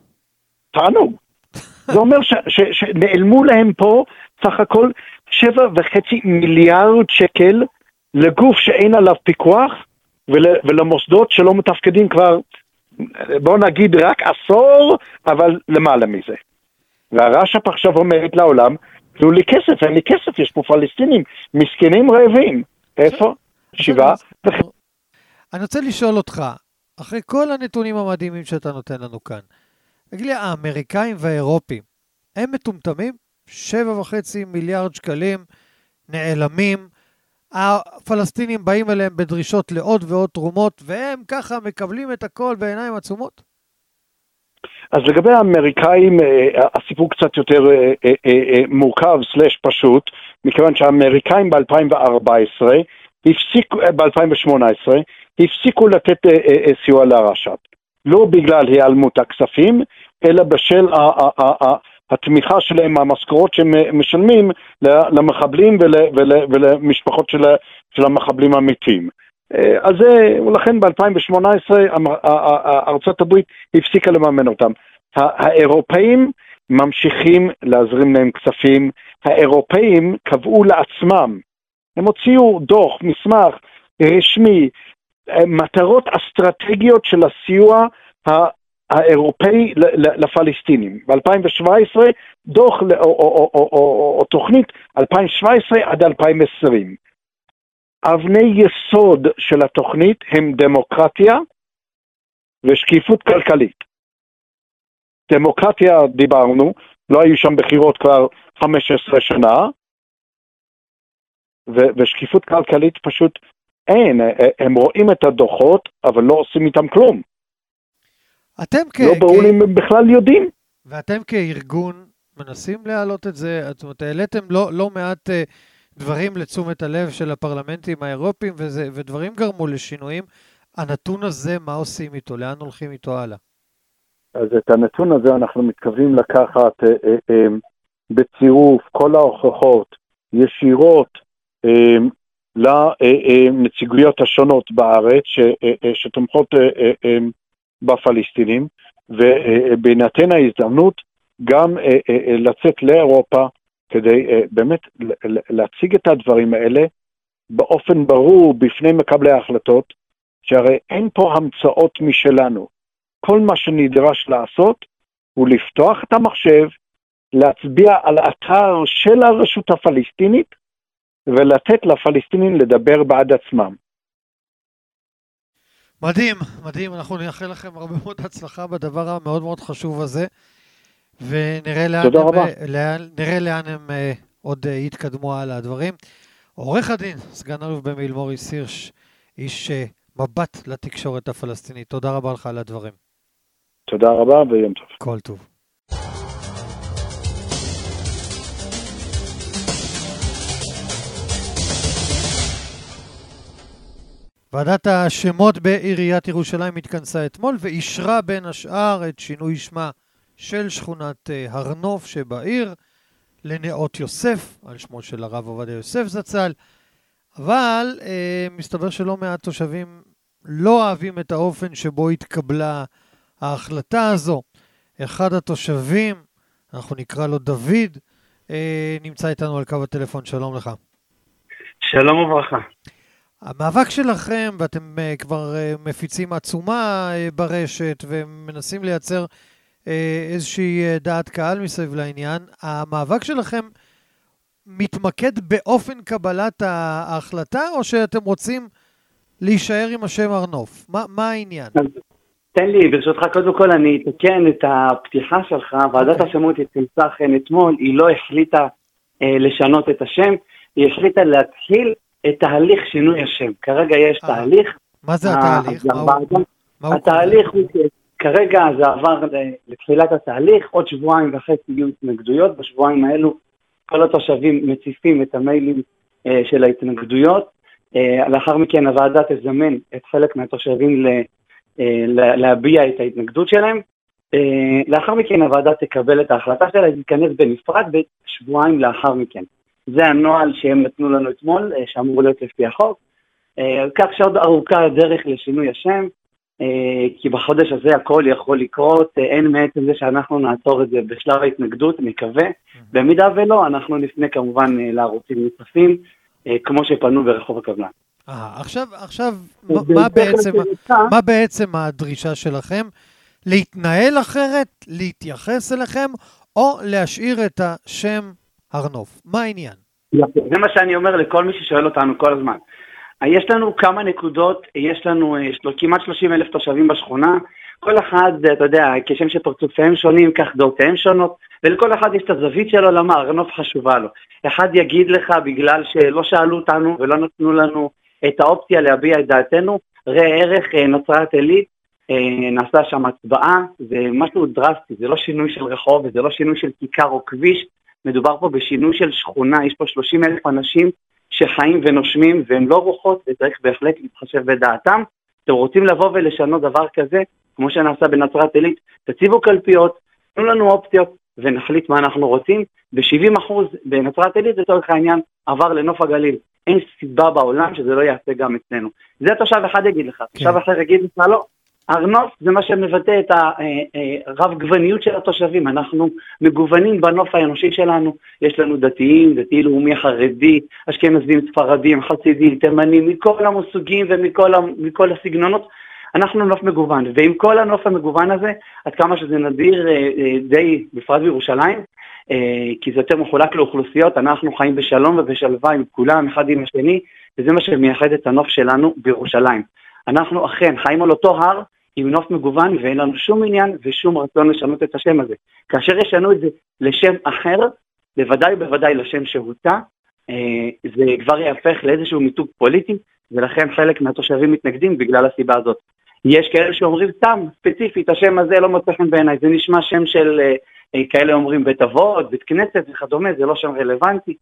זה אומר שנעלמו להם פה סך הכל 7.5 מיליארד שקל לגוף שאין עליו פיקוח, ולמוסדות שלא מתפקדים כבר, בוא נגיד רק עשור, אבל למעלה מזה. והרש"פ עכשיו אומרת לעולם, תנו לי כסף, אין לי כסף, יש פה פלסטינים, מסכנים רעבים. איפה? 7. אני רוצה לשאול אותך, אחרי כל הנתונים המדהימים שאתה נותן לנו כאן, תגיד לי, האמריקאים והאירופים, הם מטומטמים? 7.5 מיליארד שקלים נעלמים, הפלסטינים באים אליהם בדרישות לעוד ועוד תרומות, והם ככה מקבלים את הכל בעיניים עצומות? אז לגבי האמריקאים, הסיפור קצת יותר מורכב סלש פשוט, מכיוון שהאמריקאים ב-2018 הפסיקו לתת סיוע לרש"פ. לא בגלל היעלמות הכספים, אלא בשל התמיכה שלהם, המשכורות שהם משלמים למחבלים ולמשפחות של המחבלים המתים. אז ולכן ב-2018 ארצות הברית הפסיקה לממן אותם. האירופאים ממשיכים להזרים להם כספים, האירופאים קבעו לעצמם, הם הוציאו דוח, מסמך רשמי, מטרות אסטרטגיות של הסיוע האירופאי לפלסטינים. ב-2017 דוח או תוכנית 2017 עד 2020. אבני יסוד של התוכנית הם דמוקרטיה ושקיפות כלכלית. דמוקרטיה דיברנו, לא היו שם בחירות כבר 15 שנה, ושקיפות כלכלית פשוט אין, הם רואים את הדוחות, אבל לא עושים איתם כלום. לא ברור אם הם בכלל יודעים. ואתם כארגון מנסים להעלות את זה, זאת אומרת, העליתם לא מעט דברים לתשומת הלב של הפרלמנטים האירופיים, ודברים גרמו לשינויים. הנתון הזה, מה עושים איתו? לאן הולכים איתו הלאה? אז את הנתון הזה אנחנו מתכוונים לקחת בצירוף כל ההוכחות ישירות לנציגויות השונות בארץ שתומכות בפלסטינים, ובהינתן ההזדמנות גם לצאת לאירופה כדי באמת להציג את הדברים האלה באופן ברור בפני מקבלי ההחלטות, שהרי אין פה המצאות משלנו. כל מה שנדרש לעשות הוא לפתוח את המחשב, להצביע על אתר של הרשות הפלסטינית ולתת לפלסטינים לדבר בעד עצמם. מדהים, מדהים. אנחנו נאחל לכם הרבה מאוד הצלחה בדבר המאוד מאוד חשוב הזה, ונראה לאן הם עוד יתקדמו על הדברים. עורך הדין, סגן אלוף במיל' מוריס הירש, איש מבט לתקשורת הפלסטינית. תודה רבה לך על הדברים. תודה רבה ויום טוב. כל טוב. ועדת השמות בעיריית ירושלים התכנסה אתמול ואישרה בין השאר את שינוי שמה של שכונת הר נוף שבעיר לנאות יוסף, על שמו של הרב עובדיה יוסף זצ"ל, אבל מסתבר שלא מעט תושבים לא אוהבים את האופן שבו התקבלה ההחלטה הזו. אחד התושבים, אנחנו נקרא לו דוד, נמצא איתנו על קו הטלפון. שלום לך. שלום וברכה. המאבק שלכם, ואתם כבר מפיצים עצומה ברשת ומנסים לייצר איזושהי דעת קהל מסביב לעניין, המאבק שלכם מתמקד באופן קבלת ההחלטה, או שאתם רוצים להישאר עם השם הר נוף? מה העניין? תן לי, ברשותך, קודם כל אני אתקן את הפתיחה שלך. ועדת השמות התכנסה אכן אתמול, היא לא החליטה לשנות את השם, היא החליטה להתחיל את תהליך שינוי השם. כרגע יש תהליך. מה זה התהליך? התהליך הוא, כרגע זה עבר לתחילת התהליך, עוד 1.5 שבועות יהיו התנגדויות. בשבועיים האלו כל התושבים מציפים את המיילים של ההתנגדויות. לאחר מכן הוועדה תזמן את חלק מהתושבים להביע את ההתנגדות שלהם. לאחר מכן הוועדה תקבל את ההחלטה שלה, תתכנס בנפרד בשבועיים לאחר מכן. זה הנוהל שהם נתנו לנו אתמול, שאמור להיות לפי החוק. כך שעוד ארוכה הדרך לשינוי השם, כי בחודש הזה הכל יכול לקרות, אין מעצם זה שאנחנו נעצור את זה בשלב ההתנגדות, נקווה. במידה ולא, אנחנו נפנה כמובן לערוצים נוספים, כמו שפנו ברחוב הקבלן. עכשיו, מה בעצם הדרישה שלכם? להתנהל אחרת, להתייחס אליכם, או להשאיר את השם הר נוף? מה העניין? זה מה שאני אומר לכל מי ששואל אותנו כל הזמן. יש לנו כמה נקודות, יש לנו כמעט 30,000 תושבים בשכונה, כל אחד, אתה יודע, כשם שפרצופיהם שונים, כך דעותיהם שונות, ולכל אחד יש את הזווית שלו, למה הר נוף חשובה לו. אחד יגיד לך, בגלל שלא שאלו אותנו ולא נתנו לנו את האופציה להביע את דעתנו, ראה ערך נצרת עילית, נעשה שם הצבעה, זה משהו דרסטי, זה לא שינוי של רחוב, וזה לא שינוי של כיכר או כביש, מדובר פה בשינוי של שכונה, יש פה 30,000 אנשים שחיים ונושמים, והם לא רוחות, וצריך בהחלט להתחשב בדעתם. אתם רוצים לבוא ולשנות דבר כזה, כמו שנעשה בנצרת עילית, תציבו קלפיות, תנו לנו אופציות, ונחליט מה אנחנו רוצים. ב-70% בנצרת עילית, לצורך העניין, עבר לנוף הגליל. אין סיבה בעולם שזה לא יעשה גם אצלנו. זה תושב אחד יגיד לך, תושב אחר יגיד לך לא. הר נוף זה מה שמבטא את הרב גווניות של התושבים, אנחנו מגוונים בנוף האנושי שלנו, יש לנו דתיים, דתי לאומי חרדי, אשכנזים, ספרדים, חסידים, תימנים, מכל המושגים ומכל הסגנונות, אנחנו נוף מגוון, ועם כל הנוף המגוון הזה, עד כמה שזה נדיר די בפרט בירושלים, כי זה יותר מחולק לאוכלוסיות, אנחנו חיים בשלום ובשלווה עם כולם, אחד עם השני, וזה מה שמייחד את הנוף שלנו בירושלים. אנחנו אכן חיים על אותו הר עם נוף מגוון, ואין לנו שום עניין ושום רצון לשנות את השם הזה. כאשר ישנו את זה לשם אחר, בוודאי לשם שהוצא, זה כבר יהפך לאיזשהו מיתוג פוליטי, ולכן חלק מהתושבים מתנגדים בגלל הסיבה הזאת. יש כאלה שאומרים סתם, ספציפית, השם הזה לא מוצא חן בעיניי, זה נשמע שם של כאלה אומרים בית אבות, בית כנסת וכדומה, זה לא שם רלוונטי.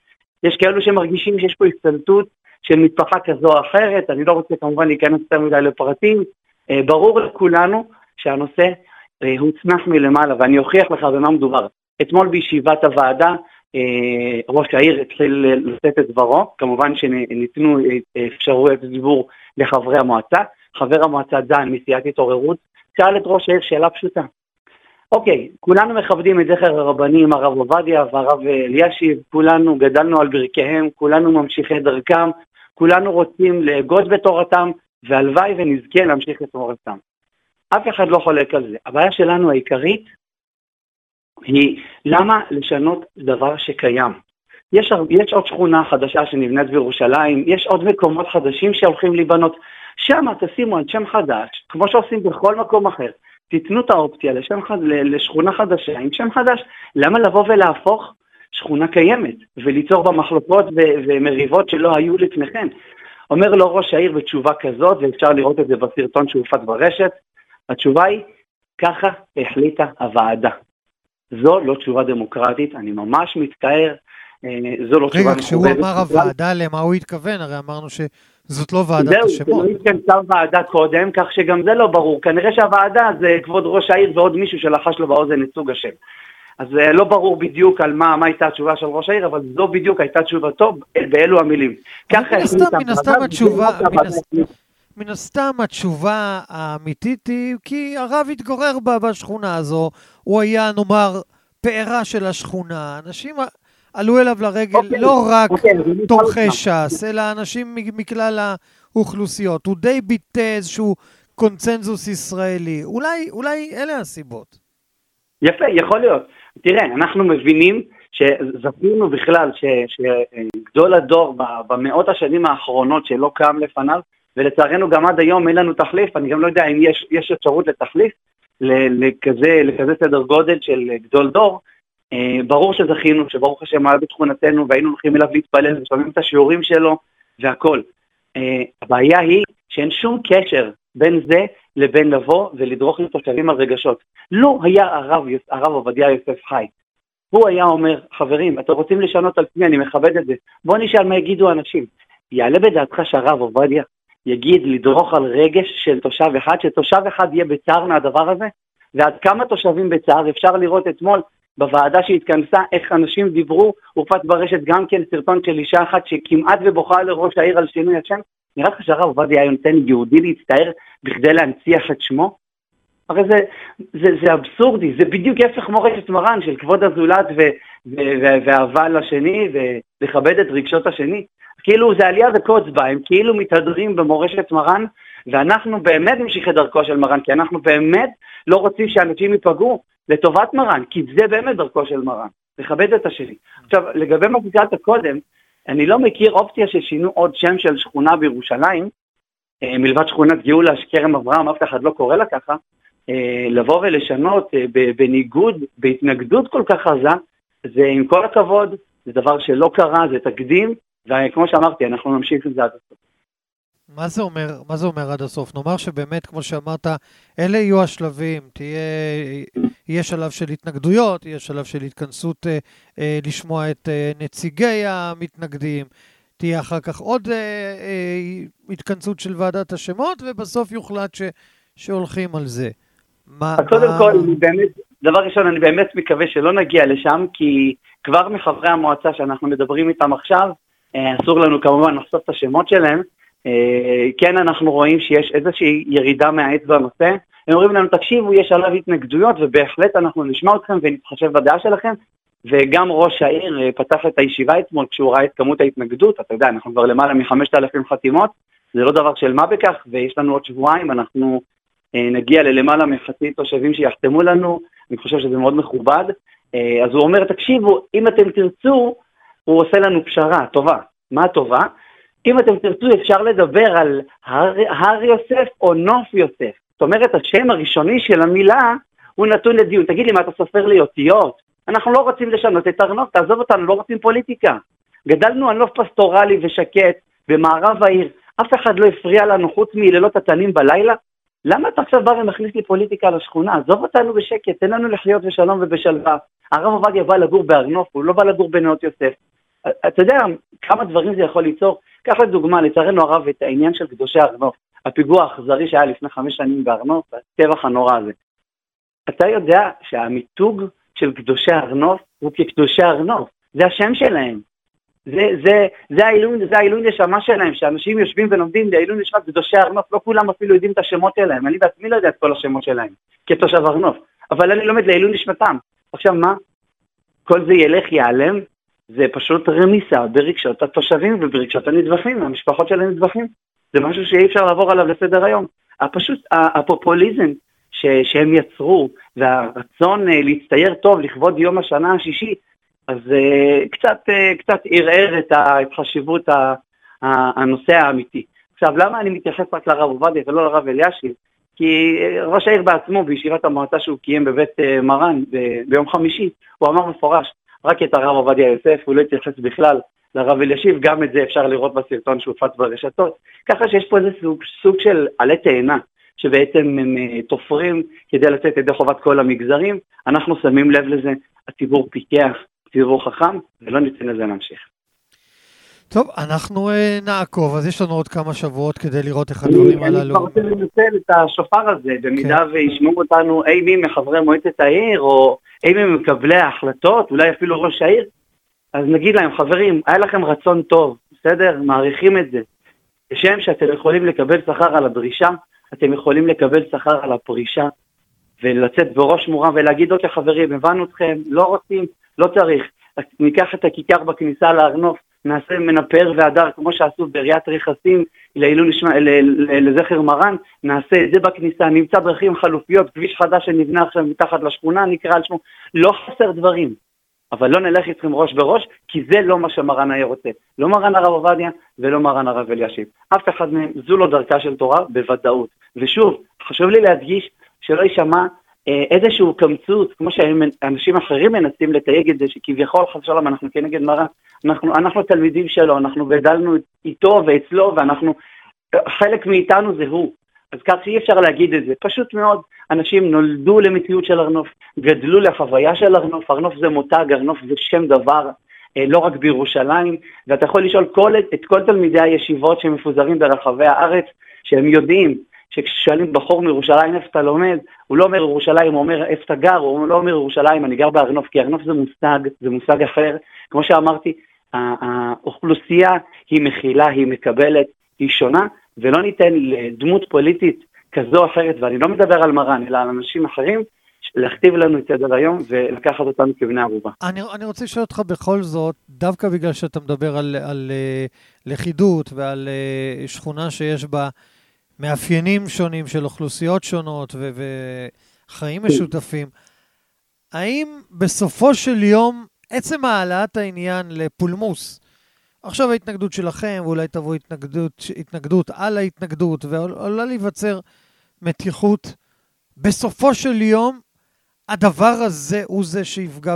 יש כאלו שמרגישים שיש פה השתלטות של משפחה כזו או אחרת, אני לא רוצה כמובן להיכנס יותר מדי לפרטים, ברור לכולנו שהנושא הוצנח מלמעלה, ואני אוכיח לך במה מדובר. אתמול בישיבת הוועדה, ראש העיר התחיל לתת את דברו, כמובן שניתנו אפשרויות דיבור לחברי המועצה, חבר המועצה דן מסיעת התעוררות, שאל את ראש העיר שאלה פשוטה. אוקיי, כולנו מכבדים את זכר הרבנים, הרב עובדיה והרב אלישיב, כולנו גדלנו על ברכיהם, כולנו ממשיכי דרכם, כולנו רוצים להגות בתורתם, והלוואי ונזכה להמשיך את מורשתם. אף אחד לא חולק על זה. הבעיה שלנו העיקרית היא למה לשנות דבר שקיים. יש עוד שכונה חדשה שנבנית בירושלים, יש עוד מקומות חדשים שהולכים להיבנות. שם תשימו על שם חדש, כמו שעושים בכל מקום אחר. תיתנו את האופציה לשכונה חדשה עם שם חדש. למה לבוא ולהפוך שכונה קיימת וליצור בה מחלוקות ומריבות שלא היו לפניכן? אומר לו ראש העיר בתשובה כזאת, ואפשר לראות את זה בסרטון שהופץ ברשת, התשובה היא, ככה החליטה הוועדה. זו לא תשובה דמוקרטית, אני ממש מצטער, זו לא תשובה... רגע, כשהוא אמר הוועדה, למה הוא התכוון? הרי אמרנו שזאת לא ועדת השמות. זהו, זה לא התכנסה ועדה קודם, כך שגם זה לא ברור. כנראה שהוועדה זה כבוד ראש העיר ועוד מישהו שלחש לו באוזן ייצוג השם. אז לא ברור בדיוק על מה הייתה התשובה של ראש העיר, אבל זו בדיוק הייתה תשובתו באלו המילים. מן הסתם התשובה האמיתית היא כי הרב התגורר בשכונה הזו, הוא היה נאמר פארה של השכונה, אנשים עלו אליו לרגל לא רק תומכי ש"ס, אלא אנשים מכלל האוכלוסיות, הוא די ביטא איזשהו קונצנזוס ישראלי, אולי אלה הסיבות. יפה, יכול להיות. תראה, אנחנו מבינים שזכינו בכלל שגדול הדור במאות השנים האחרונות שלא קם לפניו, ולצערנו גם עד היום אין לנו תחליף, אני גם לא יודע אם יש אפשרות לתחליף לכזה סדר גודל של גדול דור. ברור שזכינו, שברוך השם היה בתכונתנו והיינו הולכים אליו להתפלל ושומעים את השיעורים שלו והכל. הבעיה היא שאין שום קשר בין זה לבין לבוא ולדרוך עם תושבים על רגשות. לא היה הרב עובדיה יוסף חי. הוא היה אומר, חברים, אתם רוצים לשנות על פני, אני מכבד את זה. בוא נשאל מה יגידו אנשים. יעלה בדעתך שהרב עובדיה יגיד לדרוך על רגש של תושב אחד, שתושב אחד יהיה בצער מהדבר הזה? ועד כמה תושבים בצער? אפשר לראות אתמול בוועדה שהתכנסה איך אנשים דיברו, הופץ ברשת גם כן סרטון של אישה אחת שכמעט ובוכה לראש העיר על שינוי השם. נראה לך שהרב עובדיה היה נותן יהודי להצטער בכדי להנציח את שמו? הרי זה אבסורדי, זה בדיוק הפך מורשת מרן של כבוד הזולת ואהבה לשני ולכבד את רגשות השני. כאילו זה עלייה וקוץ בה, הם כאילו מתהדרים במורשת מרן, ואנחנו באמת ממשיכי דרכו של מרן, כי אנחנו באמת לא רוצים שאנשים ייפגעו לטובת מרן, כי זה באמת דרכו של מרן, לכבד את השני. עכשיו, לגבי מה שציינת קודם, אני לא מכיר אופציה ששינו עוד שם של שכונה בירושלים, מלבד שכונת גאולה שכרם אברהם, אף אחד לא קורא לה ככה, לבוא ולשנות בניגוד, בהתנגדות כל כך חזה, זה עם כל הכבוד, זה דבר שלא קרה, זה תקדים, וכמו שאמרתי, אנחנו נמשיך את זה עד הסוף. מה זה אומר עד הסוף? נאמר שבאמת, כמו שאמרת, אלה יהיו השלבים, יהיה שלב של התנגדויות, יהיה שלב של התכנסות לשמוע את נציגי המתנגדים, תהיה אחר כך עוד התכנסות של ועדת השמות, ובסוף יוחלט שהולכים על זה. קודם כל, דבר ראשון, אני באמת מקווה שלא נגיע לשם, כי כבר מחברי המועצה שאנחנו מדברים איתם עכשיו, אסור לנו כמובן לחשוף את השמות שלהם, כן אנחנו רואים שיש איזושהי ירידה מהעץ בנושא, הם אומרים לנו תקשיבו יש עליו התנגדויות ובהחלט אנחנו נשמע אתכם ונתחשב בדעה שלכם, וגם ראש העיר פתח את הישיבה אתמול כשהוא ראה את כמות ההתנגדות, אתה יודע אנחנו כבר למעלה מ5,000 חתימות, זה לא דבר של מה בכך, ויש לנו עוד שבועיים, אנחנו נגיע ללמעלה מחצי תושבים שיחתמו לנו, אני חושב שזה מאוד מכובד, אז הוא אומר תקשיבו אם אתם תרצו, הוא עושה לנו פשרה טובה, מה טובה? אם אתם תרצו אפשר לדבר על הר יוסף או נוף יוסף. זאת אומרת, השם הראשוני של המילה הוא נתון לדיון. תגיד לי, מה אתה סופר לי אותיות? אנחנו לא רוצים לשנות את הר נוף, תעזוב אותנו, לא רוצים פוליטיקה. גדלנו על נוף פסטורלי ושקט במערב העיר. אף אחד לא הפריע לנו חוץ מלילות התנים בלילה. למה אתה עכשיו בא ומכניס לי פוליטיקה לשכונה? עזוב אותנו בשקט, תן לנו לחיות בשלום ובשלווה. הרב עובדיה בא לגור בהר נוף, הוא לא בא לגור בנאות יוסף. אתה יודע כמה דברים זה יכול ליצור? קח לדוגמה, לצערנו הרב, את העניין של קדושי הר נוף, הפיגוע האכזרי שהיה לפני 5 שנים בהר נוף, הטבח הנורא הזה. אתה יודע שהמיתוג של קדושי הר נוף הוא כקדושי הר נוף, זה השם שלהם. זה העילוי נשמה שלהם, שאנשים יושבים ולומדים לעילוי נשמה קדושי הר נוף, לא כולם אפילו יודעים את השמות שלהם, אני בעצמי לא יודע את כל השמות שלהם, כתושב הר נוף, אבל אני לומד לעילוי נשמתם. עכשיו מה? כל זה ילך ייעלם, זה פשוט רמיסה ברגשות התושבים וברגשות הנדבכים, המשפחות של הנדבכים. זה משהו שאי אפשר לעבור עליו לסדר היום. פשוט הפופוליזם שהם יצרו, והרצון להצטייר טוב לכבוד יום השנה השישי, אז קצת ערער את חשיבות הנושא האמיתי. עכשיו, למה אני מתייחס רק לרב עובדיה ולא לרב אלישיב? כי ראש העיר בעצמו, בישיבת המועצה שהוא קיים בבית מרן ביום חמישי, הוא אמר מפורש, רק את הרב עובדיה יוסף, הוא לא התייחס בכלל לרב אלישיב, גם את זה אפשר לראות בסרטון שהופץ ברשתות, ככה שיש פה איזה סוג של עלי תאנה, שבעצם הם תופרים כדי לתת ידי חובת כל המגזרים, אנחנו שמים לב לזה, הציבור פיקח, הציבור חכם, ולא ניתן לזה להמשיך. טוב, אנחנו נעקוב, אז יש לנו עוד כמה שבועות כדי לראות איך הדברים הללו. אני כבר רוצה לנצל את השופר הזה, במידה וישמעו אותנו אי מי מחברי מועצת העיר, או אי מי מקבלי ההחלטות, אולי אפילו ראש העיר, אז נגיד להם, חברים, היה לכם רצון טוב, בסדר? מעריכים את זה. בשם שאתם יכולים לקבל שכר על הדרישה, אתם יכולים לקבל שכר על הפרישה, ולצאת בראש מורם ולהגיד, אוקיי חברים, הבנו אתכם, לא רוצים, לא צריך. ניקח את הכיכר בכניסה להר נוף, נעשה מנפר והדר, כמו שעשו בעיריית רכסים, לזכר מרן, נעשה את זה בכניסה, נמצא דרכים חלופיות, כביש חדש שנבנה עכשיו מתחת לשכונה, נקרא על שמו, לא חסר דברים, אבל לא נלך איתכם ראש בראש, כי זה לא מה שמרן היה רוצה, לא מרן הרב עובדיה ולא מרן הרב אלישיב, אף אחד מהם, זו לא דרכה של תורה בוודאות, ושוב, חשוב לי להדגיש שלא יישמע איזשהו קמצוץ, כמו שאנשים אחרים מנסים לתייג את זה, שכביכול חס ושלום אנחנו כנגד מרן, אנחנו תלמידים שלו, אנחנו גדלנו איתו ואצלו, ואנחנו, חלק מאיתנו זה הוא, אז כך שאי אפשר להגיד את זה, פשוט מאוד, אנשים נולדו למציאות של הר נוף, גדלו לחוויה של הר נוף, הר נוף זה מותג, הר נוף זה שם דבר, לא רק בירושלים, ואתה יכול לשאול את כל תלמידי הישיבות שמפוזרים ברחבי הארץ, שהם יודעים, שכששואלים בחור מירושלים איפה אתה לומד, הוא לא אומר ירושלים, הוא אומר איפה אתה גר, הוא לא אומר ירושלים, אני גר בהר נוף, כי הר נוף זה מושג אחר, כמו שאמרתי, האוכלוסייה היא מכילה, היא מקבלת, היא שונה, ולא ניתן לדמות פוליטית כזו או אחרת, ואני לא מדבר על מרן, אלא על אנשים אחרים, להכתיב לנו את סדר היום ולקחת אותנו כבני ערובה. אני רוצה לשאול אותך בכל זאת, דווקא בגלל שאתה מדבר על לכידות ועל שכונה שיש בה מאפיינים שונים של אוכלוסיות שונות וחיים משותפים, האם בסופו של יום עצם העלאת העניין לפולמוס, עכשיו ההתנגדות שלכם, ואולי תבוא התנגדות על ההתנגדות, ועולה להיווצר מתיחות, בסופו של יום, הדבר הזה הוא זה שיפגע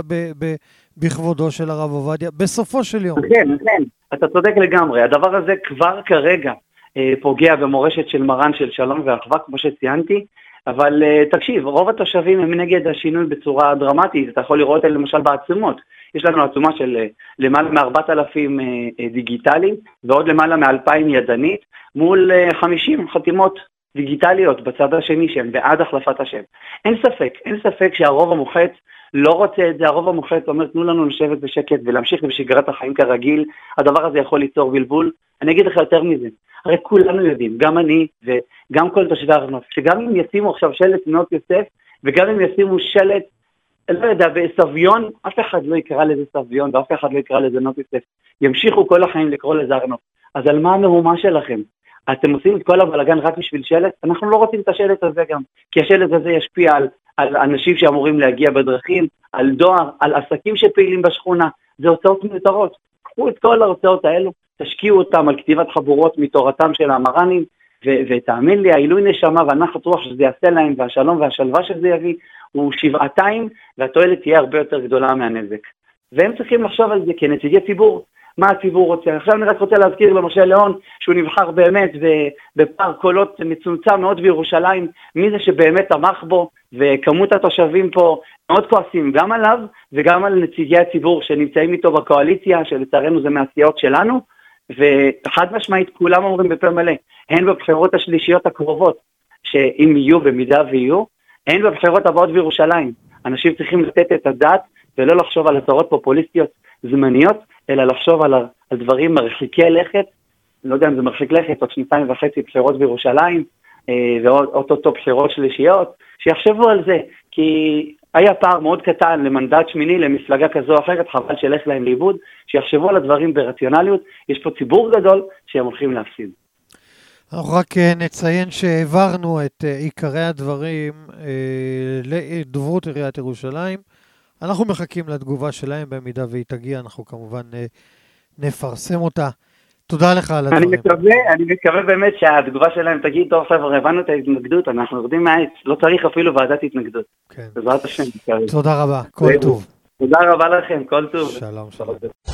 בכבודו של הרב עובדיה, בסופו של יום. כן, אתה צודק לגמרי, הדבר הזה כבר כרגע פוגע במורשת של מרן של שלום ואחווה, כמו שציינתי, אבל תקשיב, רוב התושבים הם נגד השינוי בצורה דרמטית, אתה יכול לראות למשל בעצומות, יש לנו עצומה של למעלה מ-4,000 דיגיטליים, ועוד למעלה מ-2,000 ידנית, מול 50 חתימות דיגיטליות בצד השני שהם בעד החלפת השם. אין ספק שהרוב המוחץ לא רוצה את זה, הרוב המוחץ אומר תנו לנו לשבת בשקט ולהמשיך בשגרת החיים כרגיל, הדבר הזה יכול ליצור בלבול. אני אגיד לך יותר מזה, הרי כולנו יודעים, גם אני וגם כל תושבי הר נוף, שגם אם ישימו עכשיו שלט בנות יוסף, וגם אם ישימו שלט, לא יודע, בסביון, אף אחד לא יקרא לזה סביון, ואף אחד לא יקרא לזה בנות יוסף, ימשיכו כל החיים לקרוא לזה הר נוף. אז על מה המהומה שלכם? אתם עושים את כל הבלגן רק בשביל שלט? אנחנו לא רוצים את השלט הזה גם, כי השלט הזה ישפיע על אנשים שאמורים להגיע בדרכים, על דואר, על עסקים שפעילים בשכונה, זה הוצאות מיותרות. קחו את כל ההוצאות האלו, תשקיעו אותם על כתיבת חבורות מתורתם של המרנים, ותאמין לי, העילוי נשמה והנחת רוח שזה יעשה להם, והשלום והשלווה שזה יביא, הוא 7 והתועלת תהיה הרבה יותר גדולה מהנזק. והם צריכים לחשוב על זה כנציגי ציבור, מה הציבור רוצה. עכשיו אני רק רוצה להזכיר למשה ליאון, שהוא נבחר באמת בפער קולות מצומצם מאוד בירושלים, מי זה שבאמת תמך בו, וכמות התושבים פה מאוד כועסים גם עליו וגם על נציגי הציבור שנמצאים איתו בקואליציה, שלצערנו זה מהסיעות שלנו, וחד משמעית כולם אומרים בפה מלא, הן בבחירות השלישיות הקרובות, שאם יהיו במידה ויהיו, הן בבחירות הבאות בירושלים. אנשים צריכים לתת את הדעת ולא לחשוב על הצהרות פופוליסטיות זמניות, אלא לחשוב על דברים מרחיקי לכת, לא יודע אם זה מרחיק לכת, עוד 2.5 בחירות בירושלים, ועוד אותו בחירות שלישיות, שיחשבו על זה, כי היה פער מאוד קטן למנדט שמיני למפלגה כזו או אחרת, חבל שלך להם לאיבוד, שיחשבו על הדברים ברציונליות, יש פה ציבור גדול שהם הולכים להפסיד. אנחנו רק נציין שהעברנו את עיקרי הדברים לדוברות עיריית ירושלים. אנחנו מחכים לתגובה שלהם, במידה והיא תגיע, אנחנו כמובן נפרסם אותה. תודה לך על הדברים. אני מקווה באמת שהתגובה שלהם תגיד, טוב, עכשיו הבנו את ההתנגדות, אנחנו יורדים מהעץ, לא צריך אפילו ועדת התנגדות. כן. בעזרת השם. תודה רבה, כל טוב. תודה רבה לכם, כל טוב. שלום, שלום.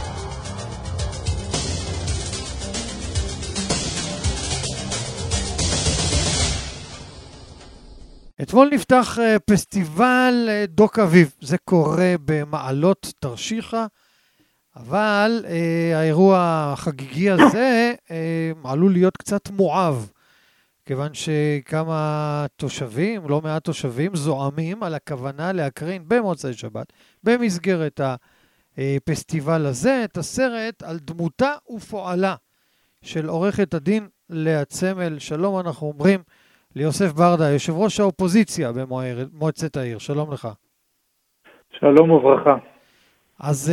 אתמול נפתח פסטיבל דוק אביב, זה קורה במעלות תרשיחא, אבל האירוע החגיגי הזה עלול להיות קצת מועב, כיוון שכמה תושבים, לא מעט תושבים, זועמים על הכוונה להקרין במוצאי שבת, במסגרת הפסטיבל הזה, את הסרט על דמותה ופועלה של עורכת הדין לאה צמל. שלום אנחנו אומרים ליוסף ברדה, יושב ראש האופוזיציה במועצת העיר. שלום לך. שלום וברכה. אז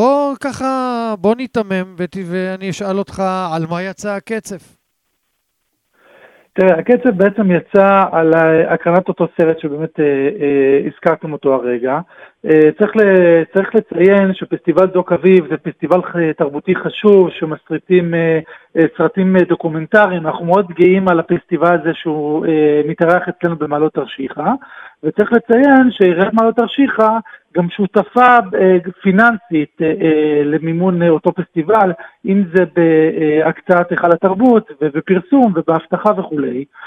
בוא ניתמם ואני אשאל אותך על מה יצא הקצף. תראה, הקצף בעצם יצא על הקרנת אותו סרט שבאמת הזכרתם אותו הרגע. צריך לציין שפסטיבל דוק אביב זה פסטיבל תרבותי חשוב שמסריטים סרטים דוקומנטריים. אנחנו מאוד גאים על הפסטיבל הזה שהוא מתארח אצלנו במעלות תרשיחא, וצריך לציין שעיריית מעלות תרשיחא גם שותפה פיננסית למימון אותו פסטיבל, אם זה בהקצאת היכל התרבות ובפרסום ובהבטחה וכו'.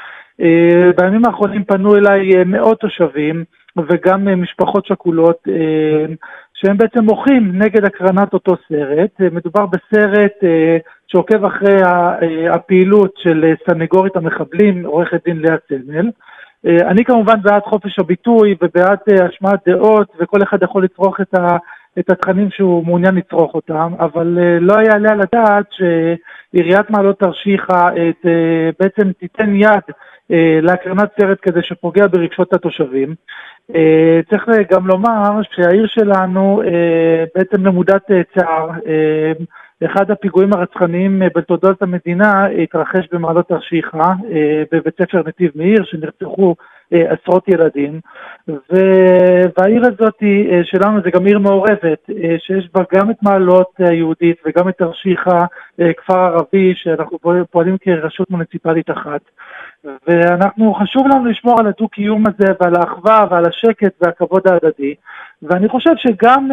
בימים האחרונים פנו אליי מאות תושבים וגם משפחות שכולות שהם בעצם מוחים נגד הקרנת אותו סרט. מדובר בסרט שעוקב אחרי הפעילות של סנגורית המחבלים, עורכת דין לאה צמל. אני כמובן בעד חופש הביטוי ובעד השמעת דעות, וכל אחד יכול לצרוך את התכנים שהוא מעוניין לצרוך אותם, אבל לא יעלה על הדעת שעיריית מעלות תרשיחא בעצם תיתן יד להקרנת סרט כזה שפוגע ברגשות התושבים. צריך גם לומר שהעיר שלנו בעצם למודת צער. אחד הפיגועים הרצחניים בתולדות המדינה התרחש במעלות תרשיחא, בבית ספר נתיב מאיר, שנרצחו עשרות ילדים, והעיר הזאת שלנו זה גם עיר מעורבת, שיש בה גם את מעלות היהודית וגם את תרשיחא, כפר ערבי, שאנחנו פועלים כרשות מוניציפלית אחת. ואנחנו חשוב לנו לשמור על הדו-קיום הזה ועל האחווה ועל השקט והכבוד ההדדי, ואני חושב שגם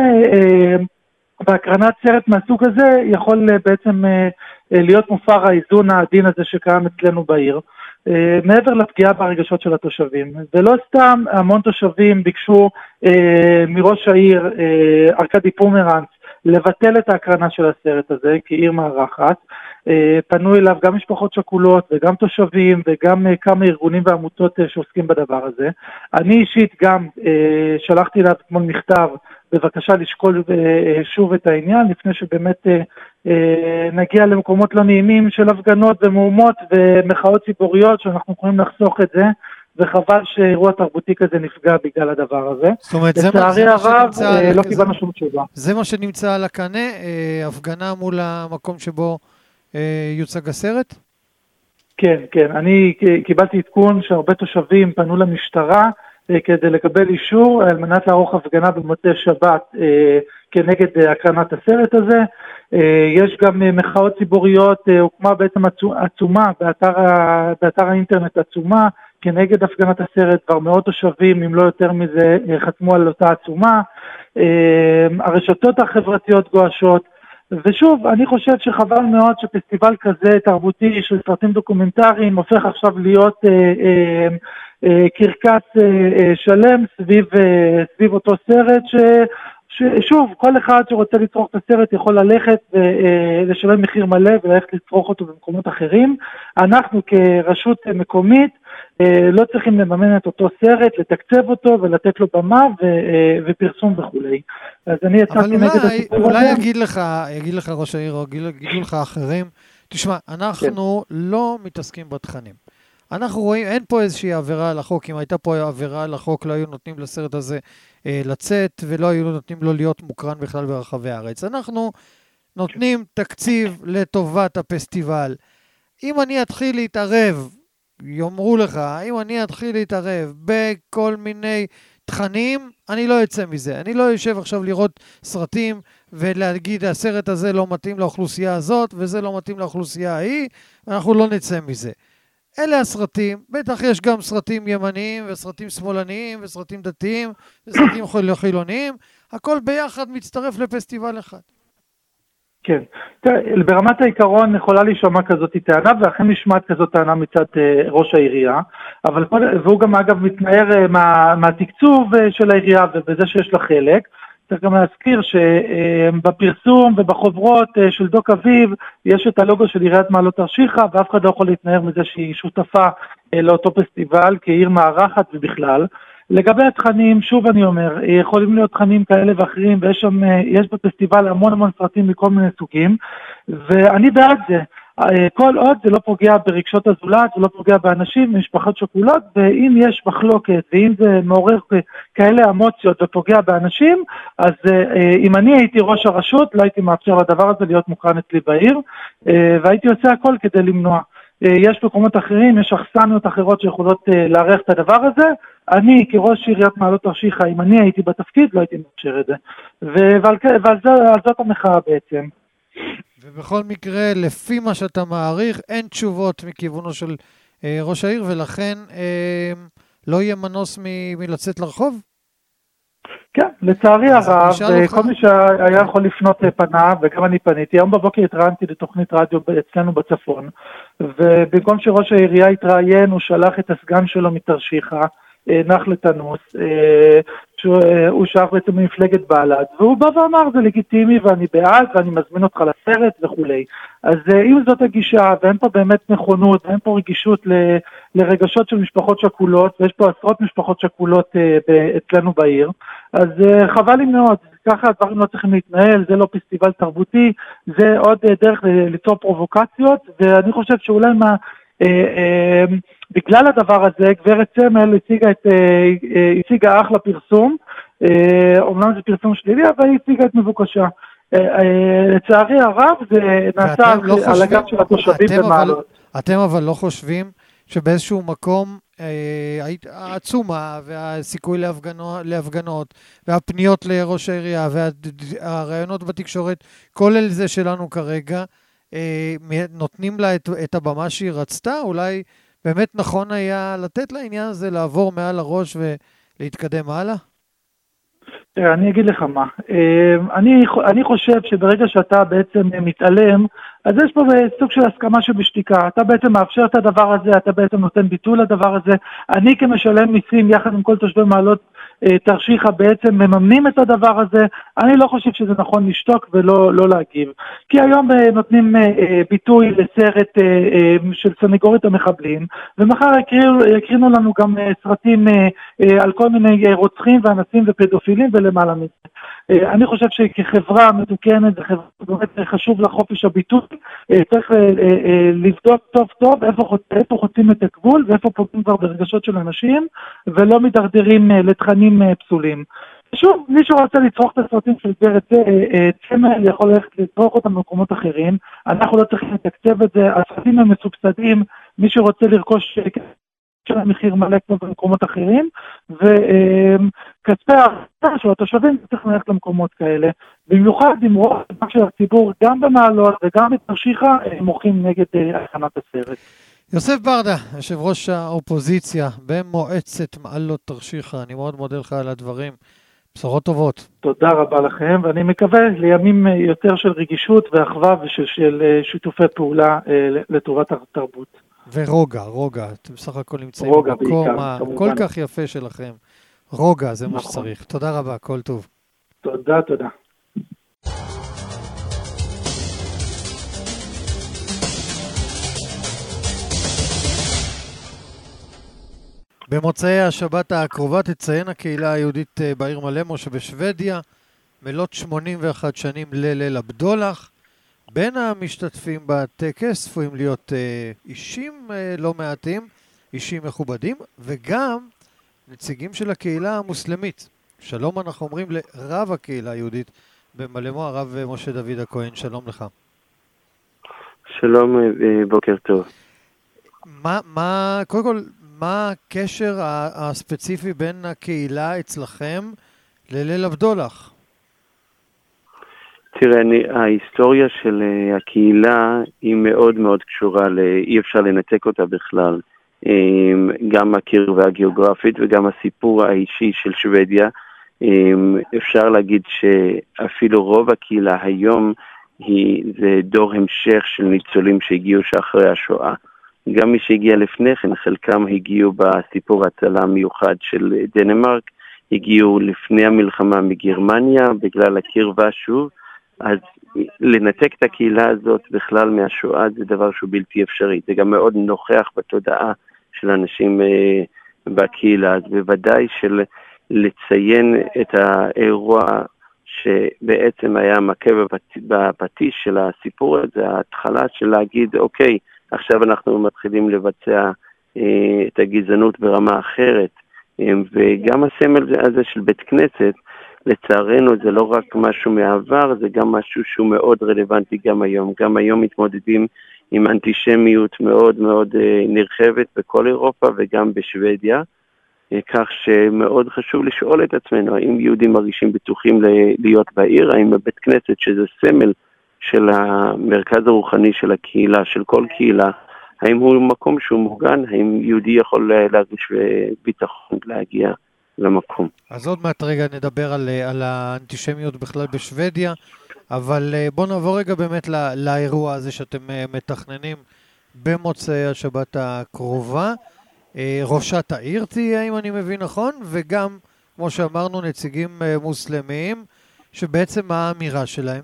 בהקרנת סרט מהסוג הזה יכול בעצם להיות מופר האיזון העדין הזה שקיים אצלנו בעיר, מעבר לפגיעה ברגשות של התושבים. ולא סתם המון תושבים ביקשו מראש העיר ארקדי פומרנץ לבטל את ההקרנה של הסרט הזה כעיר מארחת. פנו אליו גם משפחות שכולות וגם תושבים וגם כמה ארגונים ועמותות שעוסקים בדבר הזה. אני אישית גם שלחתי אליו אתמול מכתב בבקשה לשקול שוב את העניין, לפני שבאמת נגיע למקומות לא נעימים של הפגנות ומהומות ומחאות ציבוריות, שאנחנו יכולים לחסוך את זה, וחבל שאירוע תרבותי כזה נפגע בגלל הדבר הזה. זאת אומרת, לצערי הרב, לא קיבלנו שום תשובה. זה מה שנמצא על הקנה, הפגנה מול המקום שבו יוצג הסרט? כן, כן. אני קיבלתי עדכון שהרבה תושבים פנו למשטרה, כדי לקבל אישור על מנת לערוך הפגנה במוצאי שבת כנגד הקרנת הסרט הזה. יש גם מחאות ציבוריות, הוקמה בעצם עצומה באתר האינטרנט עצומה כנגד הפגנת הסרט, כבר מאות תושבים אם לא יותר מזה חתמו על אותה עצומה. הרשתות החברתיות גועשות, ושוב, אני חושב שחבל מאוד שפסטיבל כזה תרבותי של סרטים דוקומנטריים הופך עכשיו להיות קרקס שלם סביב אותו סרט שוב, כל אחד שרוצה לצרוך את הסרט יכול ללכת ולשלם מחיר מלא וללכת לצרוך אותו במקומות אחרים. אנחנו כרשות מקומית לא צריכים לממן את אותו סרט, לתקצב אותו ולתת לו במה ופרסום וכולי. אז אני יצאתי נגד הסיפור הזה. אולי יגיד לך ראש העיר או יגידו לך אחרים, תשמע, אנחנו לא מתעסקים בתכנים. אנחנו רואים, אין פה איזושהי עבירה על החוק. אם הייתה פה עבירה על החוק, לא היו נותנים לסרט הזה לצאת, ולא היו נותנים לו להיות מוקרן בכלל ברחבי הארץ. אנחנו נותנים תקציב לטובת הפסטיבל. אם אני אתחיל להתערב, יאמרו לך, אם אני אתחיל להתערב בכל מיני תכנים, אני לא אצא מזה. אני לא יושב עכשיו לראות סרטים ולהגיד, הסרט הזה לא מתאים לאוכלוסייה הזאת, וזה לא מתאים לאוכלוסייה ההיא, אנחנו לא נצא מזה. אלה הסרטים, בטח יש גם סרטים ימניים וסרטים שמאלניים וסרטים דתיים וסרטים חילוניים, הכל ביחד מצטרף לפסטיבל אחד. כן, ברמת העיקרון יכולה להישמע כזאת טענה, ואכן נשמעת כזאת טענה מצד ראש העירייה, והוא גם אגב מתנער מהתקצוב של העירייה ובזה שיש לה חלק. צריך גם להזכיר שבפרסום ובחוברות של דוק אביב יש את הלוגו של עיריית מעלות תרשיחא, ואף אחד לא יכול להתנער מזה שהיא שותפה לאותו פסטיבל כעיר מארחת ובכלל. לגבי התכנים, שוב אני אומר, יכולים להיות תכנים כאלה ואחרים, ויש בפסטיבל המון סרטים מכל מיני סוגים, ואני בעד זה. כל עוד זה לא פוגע ברגשות הזולת, זה לא פוגע באנשים, במשפחות שכולות, ואם יש מחלוקת, ואם זה מעורר כאלה אמוציות ופוגע באנשים, אז אם אני הייתי ראש הרשות, לא הייתי מאפשר לדבר הזה להיות מוקרן אצלי בעיר, והייתי עושה הכל כדי למנוע. יש מקומות אחרים, יש אכסניות אחרות שיכולות לארח את הדבר הזה. אני כראש עיריית מעלות תרשיחא, אם אני הייתי בתפקיד, לא הייתי מאפשר את זה. ועל זאת המחאה בעצם. ובכל מקרה, לפי מה שאתה מעריך, אין תשובות מכיוונו של ראש העיר, ולכן לא יהיה מנוס מלצאת לרחוב? כן, לצערי הרב, כל מי שהיה יכול לפנות פנה, וגם אני פניתי, היום בבוקר התראיינתי לתוכנית רדיו אצלנו בצפון, ובמקום שראש העירייה התראיין, הוא שלח את הסגן שלו מתרשיחא, נחל תנוס, שהוא שייך בעצם ממפלגת בל"ד, והוא בא ואמר, זה לגיטימי ואני בעד ואני מזמין אותך לסרט וכולי. אז אם זאת הגישה ואין פה באמת נכונות ואין פה רגישות לרגשות של משפחות שכולות, ויש פה עשרות משפחות שכולות אצלנו בעיר, אז חבל לי מאוד, ככה הדברים לא צריכים להתנהל, זה לא פסטיבל תרבותי, זה עוד דרך ליצור פרובוקציות, ואני חושב שאולי בגלל הדבר הזה, גברת סמל הציגה אחלה פרסום, אומנם זה פרסום שלילי, אבל היא הציגה את מבוקשה. לצערי הרב, זה נעשה על הגב של התושבים במעלות. אתם אבל לא חושבים שבאיזשהו מקום העצומה והסיכוי להפגנות והפניות לראש העירייה והרעיונות בתקשורת, כולל זה שלנו כרגע, נותנים לה את הבמה שהיא רצתה? אולי באמת נכון היה לתת לעניין הזה לעבור מעל הראש ולהתקדם הלאה? אני אגיד לך מה, אני חושב שברגע שאתה בעצם מתעלם, אז יש פה סוג של הסכמה שבשתיקה, אתה בעצם מאפשר את הדבר הזה, אתה בעצם נותן ביטוי לדבר הזה, אני כמשלם מיסים יחד עם כל תושבי מעלות תרשיחא בעצם מממנים את הדבר הזה, אני לא חושב שזה נכון לשתוק ולא להגיב, כי היום נותנים ביטוי לסרט של סנגורית המחבלים, ומחר יקרינו לנו גם סרטים על כל מיני רוצחים ואנסים ופדופילים ולמעלה מזה. אני חושב שכחברה מתוקנת ובאמת חשוב לחופש הביטוי, צריך לבדוק טוב טוב איפה חוצים את הגבול ואיפה פוגעים כבר ברגשות של אנשים ולא מדרדרים לתכנים פסולים. שוב, מי שרוצה לצרוך את הסרטים של גברת סמל יכול ללכת לצרוך אותם במקומות אחרים, אנחנו לא צריכים לתקצב את זה, הסרטים הם מסובסדים, מי שרוצה לרכוש של המחיר מלא כמו במקומות אחרים, וכספי ההרצאה של התושבים צריך ללכת למקומות כאלה, במיוחד עם רוב של הציבור, גם במעלות וגם בתרשיחא, מוחים נגד הכנת הסרט. יוסף ברדה, יושב ראש האופוזיציה במועצת מעלות תרשיחא, אני מאוד מודה לך על הדברים, בשורות טובות. תודה רבה לכם, ואני מקווה לימים יותר של רגישות ואחווה ושל שיתופי פעולה לטובת התרבות. ורוגע, אתם בסך הכל נמצאים רוגע במקום בעיקר, כמובן. כל כך יפה שלכם. רוגע, זה מה נכון. שצריך. תודה רבה, כל טוב. תודה. במוצאי השבת הקרובה תציין הקהילה היהודית בעיר מלמו שבשוודיה מלאת 81 שנים לליל הבדולח. בין המשתתפים בטקס צפויים להיות אישים לא מעטים, אישים מכובדים, וגם נציגים של הקהילה המוסלמית. שלום אנחנו אומרים לרב הקהילה היהודית במלמו, הרב משה דוד הכהן, שלום לך. שלום, בוקר טוב. קודם כל, מה הקשר הספציפי בין הקהילה אצלכם לליל הבדולח? תראה, ההיסטוריה של הקהילה היא מאוד מאוד קשורה, אי אפשר לנתק אותה בכלל. גם הקרבה הגיאוגרפית וגם הסיפור האישי של שוודיה. אפשר להגיד שאפילו רוב הקהילה היום זה דור המשך של ניצולים שהגיעו שאחרי השואה. גם מי שהגיע לפני כן, חלקם הגיעו בסיפור הצלה המיוחד של דנמרק, הגיעו לפני המלחמה מגרמניה בגלל הקרבה שוב, אז לנתק את הקהילה הזאת בכלל מהשואה זה דבר שהוא בלתי אפשרי. זה גם מאוד נוכח בתודעה של אנשים בקהילה, אז בוודאי של לציין את האירוע שבעצם היה מכה בפטיש של הסיפור הזה, ההתחלה של להגיד אוקיי, עכשיו אנחנו מתחילים לבצע את הגזענות ברמה אחרת, וגם הסמל הזה של בית כנסת, לצערנו זה לא רק משהו מעבר, זה גם משהו שהוא מאוד רלוונטי גם היום. גם היום מתמודדים עם אנטישמיות מאוד מאוד נרחבת בכל אירופה וגם בשוודיה, כך שמאוד חשוב לשאול את עצמנו, האם יהודים מרגישים בטוחים להיות בעיר, האם בבית כנסת שזה סמל של המרכז הרוחני של הקהילה, של כל קהילה, האם הוא מקום שהוא מוגן, האם יהודי יכול להרגיש ביטחון להגיע למקום. אז עוד מעט רגע נדבר על האנטישמיות בכלל בשוודיה, אבל בואו נעבור רגע באמת לאירוע הזה שאתם מתכננים במוצאי השבת הקרובה. ראשת העיר תהיה, אם אני מבין נכון, וגם, כמו שאמרנו, נציגים מוסלמיים, שבעצם מה האמירה שלהם?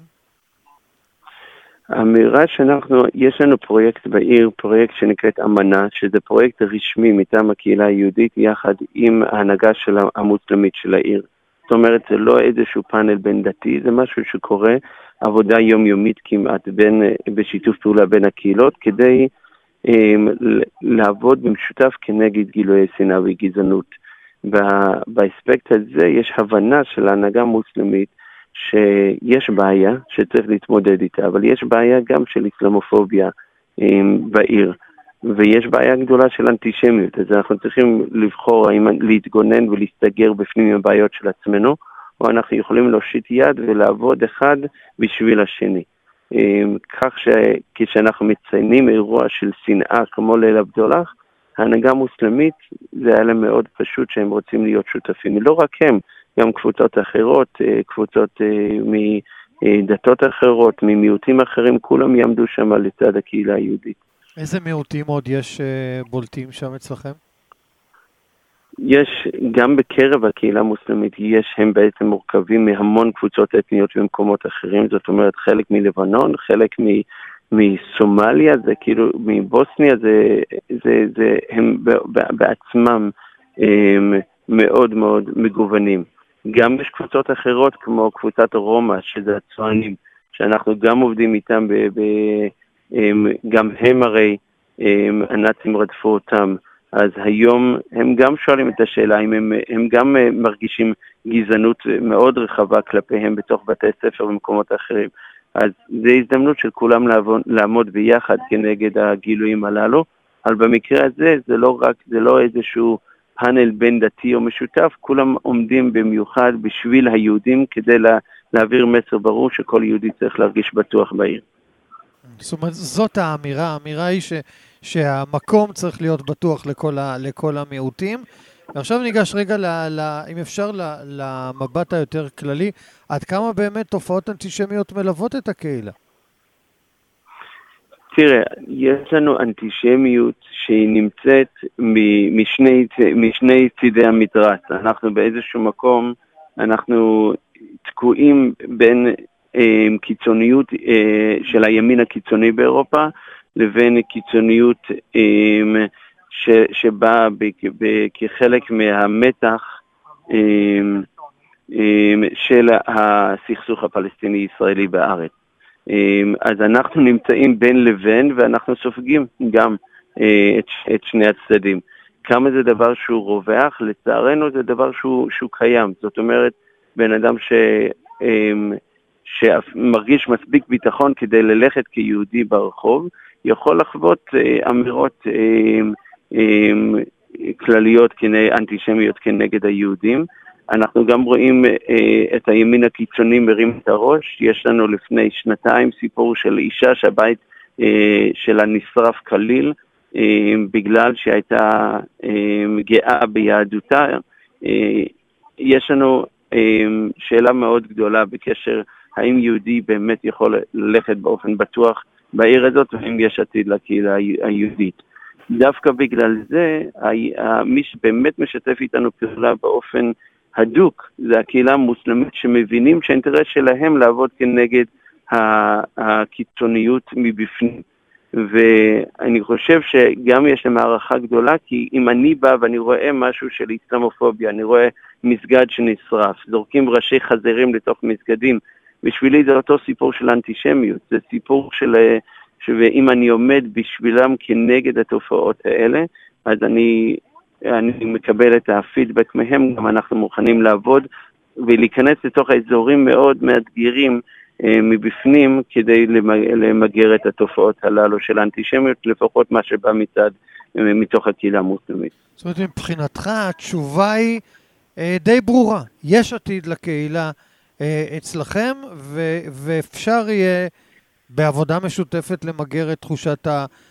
האמירה יש לנו פרויקט בעיר, פרויקט שנקראת אמנה, שזה פרויקט רשמי מטעם הקהילה היהודית, יחד עם ההנהגה של המוסלמית של העיר. זאת אומרת, זה לא איזשהו פאנל בין דתי, זה משהו שקורה, עבודה יומיומית כמעט בשיתוף פעולה בין הקהילות, כדי לעבוד במשותף כנגד גילויי שנאה וגזענות. באספקט הזה יש הבנה של ההנהגה המוסלמית שיש בעיה שצריך להתמודד איתה, אבל יש בעיה גם של אסלאמופוביה בעיר, ויש בעיה גדולה של אנטישמיות, אז אנחנו צריכים לבחור האם להתגונן ולהסתגר בפנים הבעיות של עצמנו, או אנחנו יכולים להושיט יד ולעבוד אחד בשביל השני. כך שכשאנחנו מציינים אירוע של שנאה כמו ליל הבדולח, ההנהגה המוסלמית זה היה להם מאוד פשוט שהם רוצים להיות שותפים. לא רק הם, גם קבוצות אחרות, קבוצות מדתות אחרות, ממיעוטים אחרים, כולם יעמדו שם לצד הקהילה היהודית. איזה מיעוטים עוד יש בולטים שם אצלכם? יש, גם בקרב הקהילה המוסלמית, הם בעצם מורכבים מהמון קבוצות אתניות במקומות אחרים, זאת אומרת חלק מלבנון, חלק מסומליה, זה כאילו מבוסניה, הם בעצמם מאוד מאוד מגוונים. גם יש קבוצות אחרות כמו קבוצת רומא, שזה הצוענים, שאנחנו גם עובדים איתם, גם הם הרי הנאצים רדפו אותם, אז היום הם גם שואלים את השאלה, אם הם גם מרגישים גזענות מאוד רחבה כלפיהם בתוך בתי ספר ומקומות אחרים. אז זו הזדמנות של כולם לעמוד ביחד כנגד הגילויים הללו, אבל במקרה הזה זה לא איזשהו פאנל בין דתי או משותף, כולם עומדים במיוחד בשביל היהודים כדי להעביר מסר ברור שכל יהודי צריך להרגיש בטוח בעיר. זאת אומרת, זאת האמירה היא שהמקום צריך להיות בטוח לכל המיעוטים. ועכשיו ניגש רגע, אם אפשר, למבט היותר כללי, עד כמה באמת תופעות אנטישמיות מלוות את הקהילה? תראה, יש לנו אנטישמיות שהיא נמצאת משני צידי המתרס. אנחנו באיזשהו מקום, אנחנו תקועים בין קיצוניות של הימין הקיצוני באירופה, לבין קיצוניות שבאה כחלק מהמתח של הסכסוך הפלסטיני-ישראלי בארץ. אז אנחנו נמצאים בין לבין, ואנחנו סופגים גם את שני הצדדים. כמה זה דבר שהוא רווח, לצערנו זה דבר שהוא קיים. זאת אומרת, בן אדם שמרגיש מספיק ביטחון כדי ללכת כיהודי ברחוב, יכול לחוות אמירות כלליות אנטישמיות כנגד היהודים. אנחנו גם רואים את הימין הקיצוני מרים את הראש. יש לנו לפני שנתיים סיפור של אישה שהבית שלה נשרף כליל בגלל שהייתה גאה ביהדותה. יש לנו שאלה מאוד גדולה בקשר האם יהודי באמת יכול ללכת באופן בטוח בעיר הזאת, והאם יש עתיד לקהילה היהודית. דווקא בגלל זה, מי שבאמת משתף איתנו פעולה באופן הדוק, זה הקהילה המוסלמית שמבינים שהאינטרס שלהם לעבוד כנגד הקיצוניות מבפנים. ואני חושב שגם יש להם הערכה גדולה, כי אם אני בא ואני רואה משהו של איסלאמופוביה, אני רואה מסגד שנשרף, זורקים ראשי חזירים לתוך מסגדים, בשבילי זה אותו סיפור של אנטישמיות, זה סיפור ואם אני עומד בשבילם כנגד התופעות האלה, אז אני מקבל את הפידבק מהם, גם אנחנו מוכנים לעבוד ולהיכנס לתוך האזורים מאוד מאתגרים מבפנים, כדי למגר את התופעות הללו של האנטישמיות, לפחות מה שבא מתוך הקהילה המוסלמית. זאת אומרת, מבחינתך התשובה היא די ברורה, יש עתיד לקהילה אצלכם, ואפשר יהיה בעבודה משותפת למגר את תחושת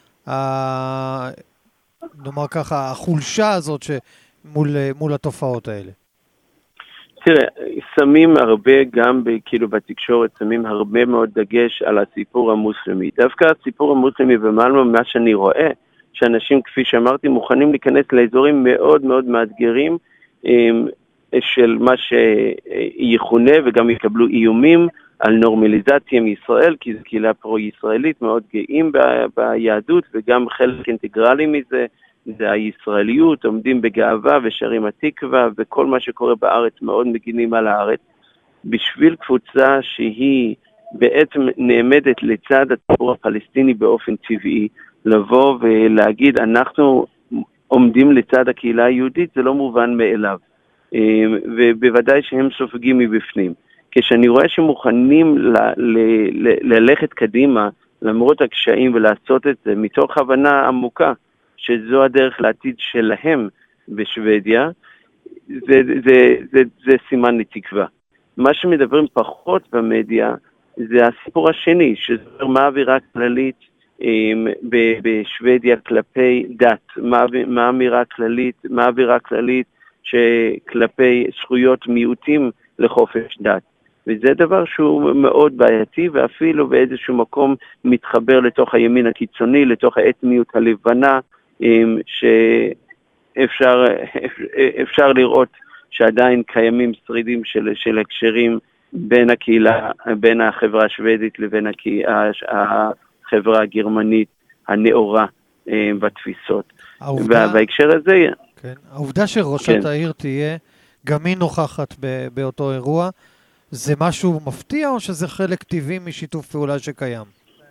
נאמר ככה, החולשה הזאת מול התופעות האלה. תראה, שמים הרבה, גם כאילו בתקשורת, שמים הרבה מאוד דגש על הסיפור המוסלמי. דווקא הסיפור המוסלמי ומעלה מה שאני רואה, שאנשים, כפי שאמרתי, מוכנים להיכנס לאזורים מאוד מאוד מאתגרים, של מה שיכונה וגם יקבלו איומים על נורמליזציה מישראל, כי זו קהילה פרו-ישראלית, מאוד גאים ביהדות, וגם חלק אינטגרלי מזה, זה הישראליות, עומדים בגאווה ושרים התקווה, וכל מה שקורה בארץ מאוד מגינים על הארץ. בשביל קבוצה שהיא בעצם נעמדת לצד הציבור הפלסטיני באופן טבעי, לבוא ולהגיד, אנחנו עומדים לצד הקהילה היהודית, זה לא מובן מאליו. ובוודאי שהם סופגים מבפנים. כשאני רואה שמוכנים ללכת קדימה, למרות הקשיים ולעשות את זה, מתוך הבנה עמוקה, שזו הדרך לעתיד שלהם בשוודיה, זה סימן לתקווה. מה שמדברים פחות במדיה, זה הסיפור השני, שזה מה האווירה הכללית בשוודיה כלפי דת, מה האווירה הכללית שכלפי זכויות מיעוטים לחופש דת. וזה דבר שהוא מאוד בעייתי, ואפילו באיזשהו מקום מתחבר לתוך הימין הקיצוני, לתוך האתניות הלבנה, שאפשר לראות שעדיין קיימים שרידים של הקשרים בין הקהילה, בין החברה השוודית לבין החברה הגרמנית הנאורה בתפיסות. ובהקשר הזה... כן. העובדה שראשת העיר תהיה, גם היא נוכחת באותו אירוע, זה משהו מפתיע או שזה חלק טבעי משיתוף פעולה שקיים?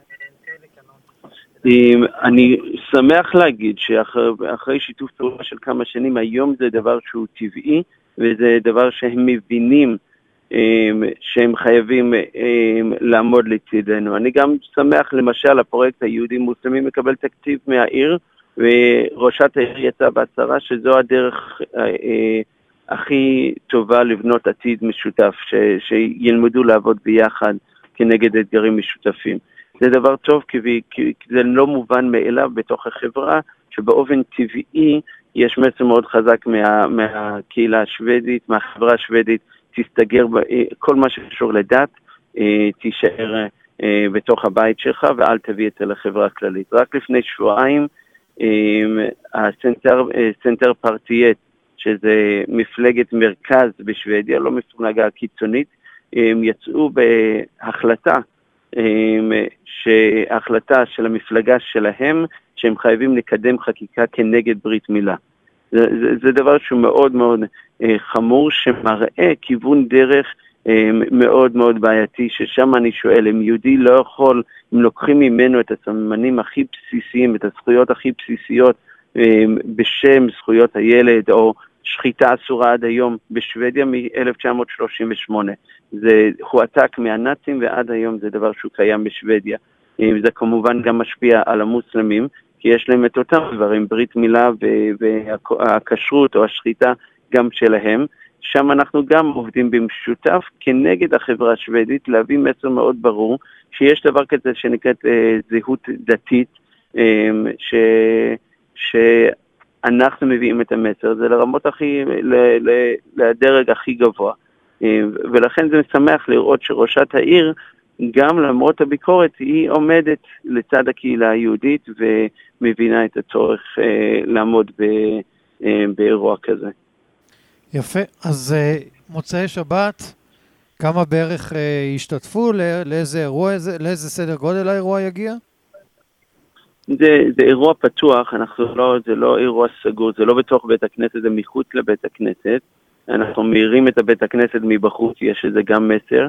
אני שמח להגיד שאחרי שיתוף פעולה של כמה שנים, היום זה דבר שהוא טבעי, וזה דבר שהם מבינים שהם חייבים לעמוד לצידנו. אני גם שמח, למשל, הפרויקט היהודי מוסלמי מקבל תקציב מהעיר, וראשת העיר יצאה בהצהרה שזו הדרך הכי טובה לבנות עתיד משותף, שילמדו לעבוד ביחד כנגד אתגרים משותפים. זה דבר טוב, כי זה לא מובן מאליו בתוך החברה, שבאופן טבעי יש מסר מאוד חזק מהקהילה השוודית, מהחברה השוודית, תסתגר כל מה שקשור לדת, תישאר בתוך הבית שלך, ואל תביא את זה לחברה הכללית. רק לפני שבועיים, הסנטר פרטייט, שזה מפלגת מרכז בשוודיה, לא מפלגה קיצונית, יצאו בהחלטה, שההחלטה של המפלגה שלהם, שהם חייבים לקדם חקיקה כנגד ברית מילה. זה דבר שהוא מאוד מאוד חמור, שמראה כיוון דרך מאוד מאוד בעייתי, ששם אני שואל, אם יהודי לא יכול, אם לוקחים ממנו את הסממנים הכי בסיסיים, את הזכויות הכי בסיסיות, בשם זכויות הילד, או שחיטה אסורה עד היום בשוודיה מ-1938. זה הועתק מהנאצים, ועד היום זה דבר שהוא קיים בשוודיה. זה כמובן גם משפיע על המוסלמים, כי יש להם את אותם דברים, ברית מילה והכשרות או השחיטה גם שלהם. שם אנחנו גם עובדים במשותף כנגד החברה השוודית, להביא מסר מאוד ברור, שיש דבר כזה שנקראת זהות דתית, שאנחנו מביאים את המסר, זה לרמות לדרג הכי גבוה. ולכן זה משמח לראות שראשת העיר, גם למרות הביקורת, היא עומדת לצד הקהילה היהודית, ומבינה את הצורך לעמוד באירוע כזה. יפה, אז מוצאי שבת, כמה בערך השתתפו, לאיזה אירוע, לאיזה סדר גודל האירוע יגיע? זה אירוע פתוח, זה לא אירוע סגור, זה לא בתוך בית הכנסת, זה מחוץ לבית הכנסת. אנחנו מאירים את הבית הכנסת מבחוץ, יש איזה גם מסר,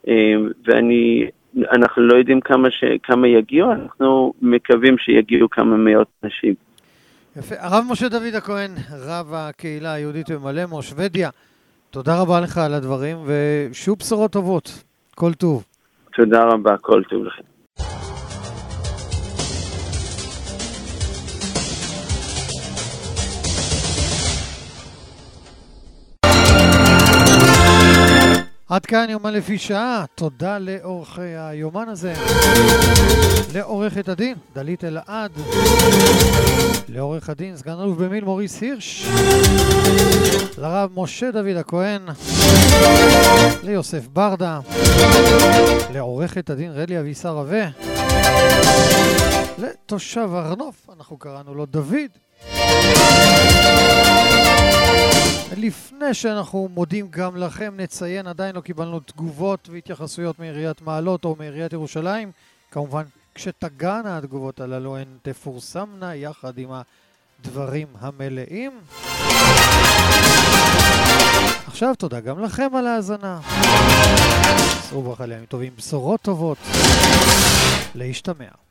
ואנחנו לא יודעים כמה יגיעו, אנחנו מקווים שיגיעו כמה מאות אנשים. יפה. הרב משה דוד הכהן, רב הקהילה היהודית במלמו, שוודיה, תודה רבה לך על הדברים, ושוב בשורות טובות. כל טוב. תודה רבה, כל טוב לכם. עד כאן יומן לפי שעה, תודה לאורחי היומן הזה, לעורכת הדין דלית אלעד, לעורך הדין סגן אלוף במיל' מוריס הירש, לרב משה דוד הכהן, ליוסף ברדה, לעורכת הדין רלי אבישר רווה, לתושב הר נוף, אנחנו קראנו לו דוד. לפני שאנחנו מודים גם לכם, נציין, עדיין לא קיבלנו תגובות והתייחסויות מעיריית מעלות או מעיריית ירושלים. כמובן, כשתגענה התגובות הללו, הן תפורסמנה יחד עם הדברים המלאים. עכשיו תודה גם לכם על ההאזנה. סעו ברכה לימים טובים, בשורות טובות. להשתמע.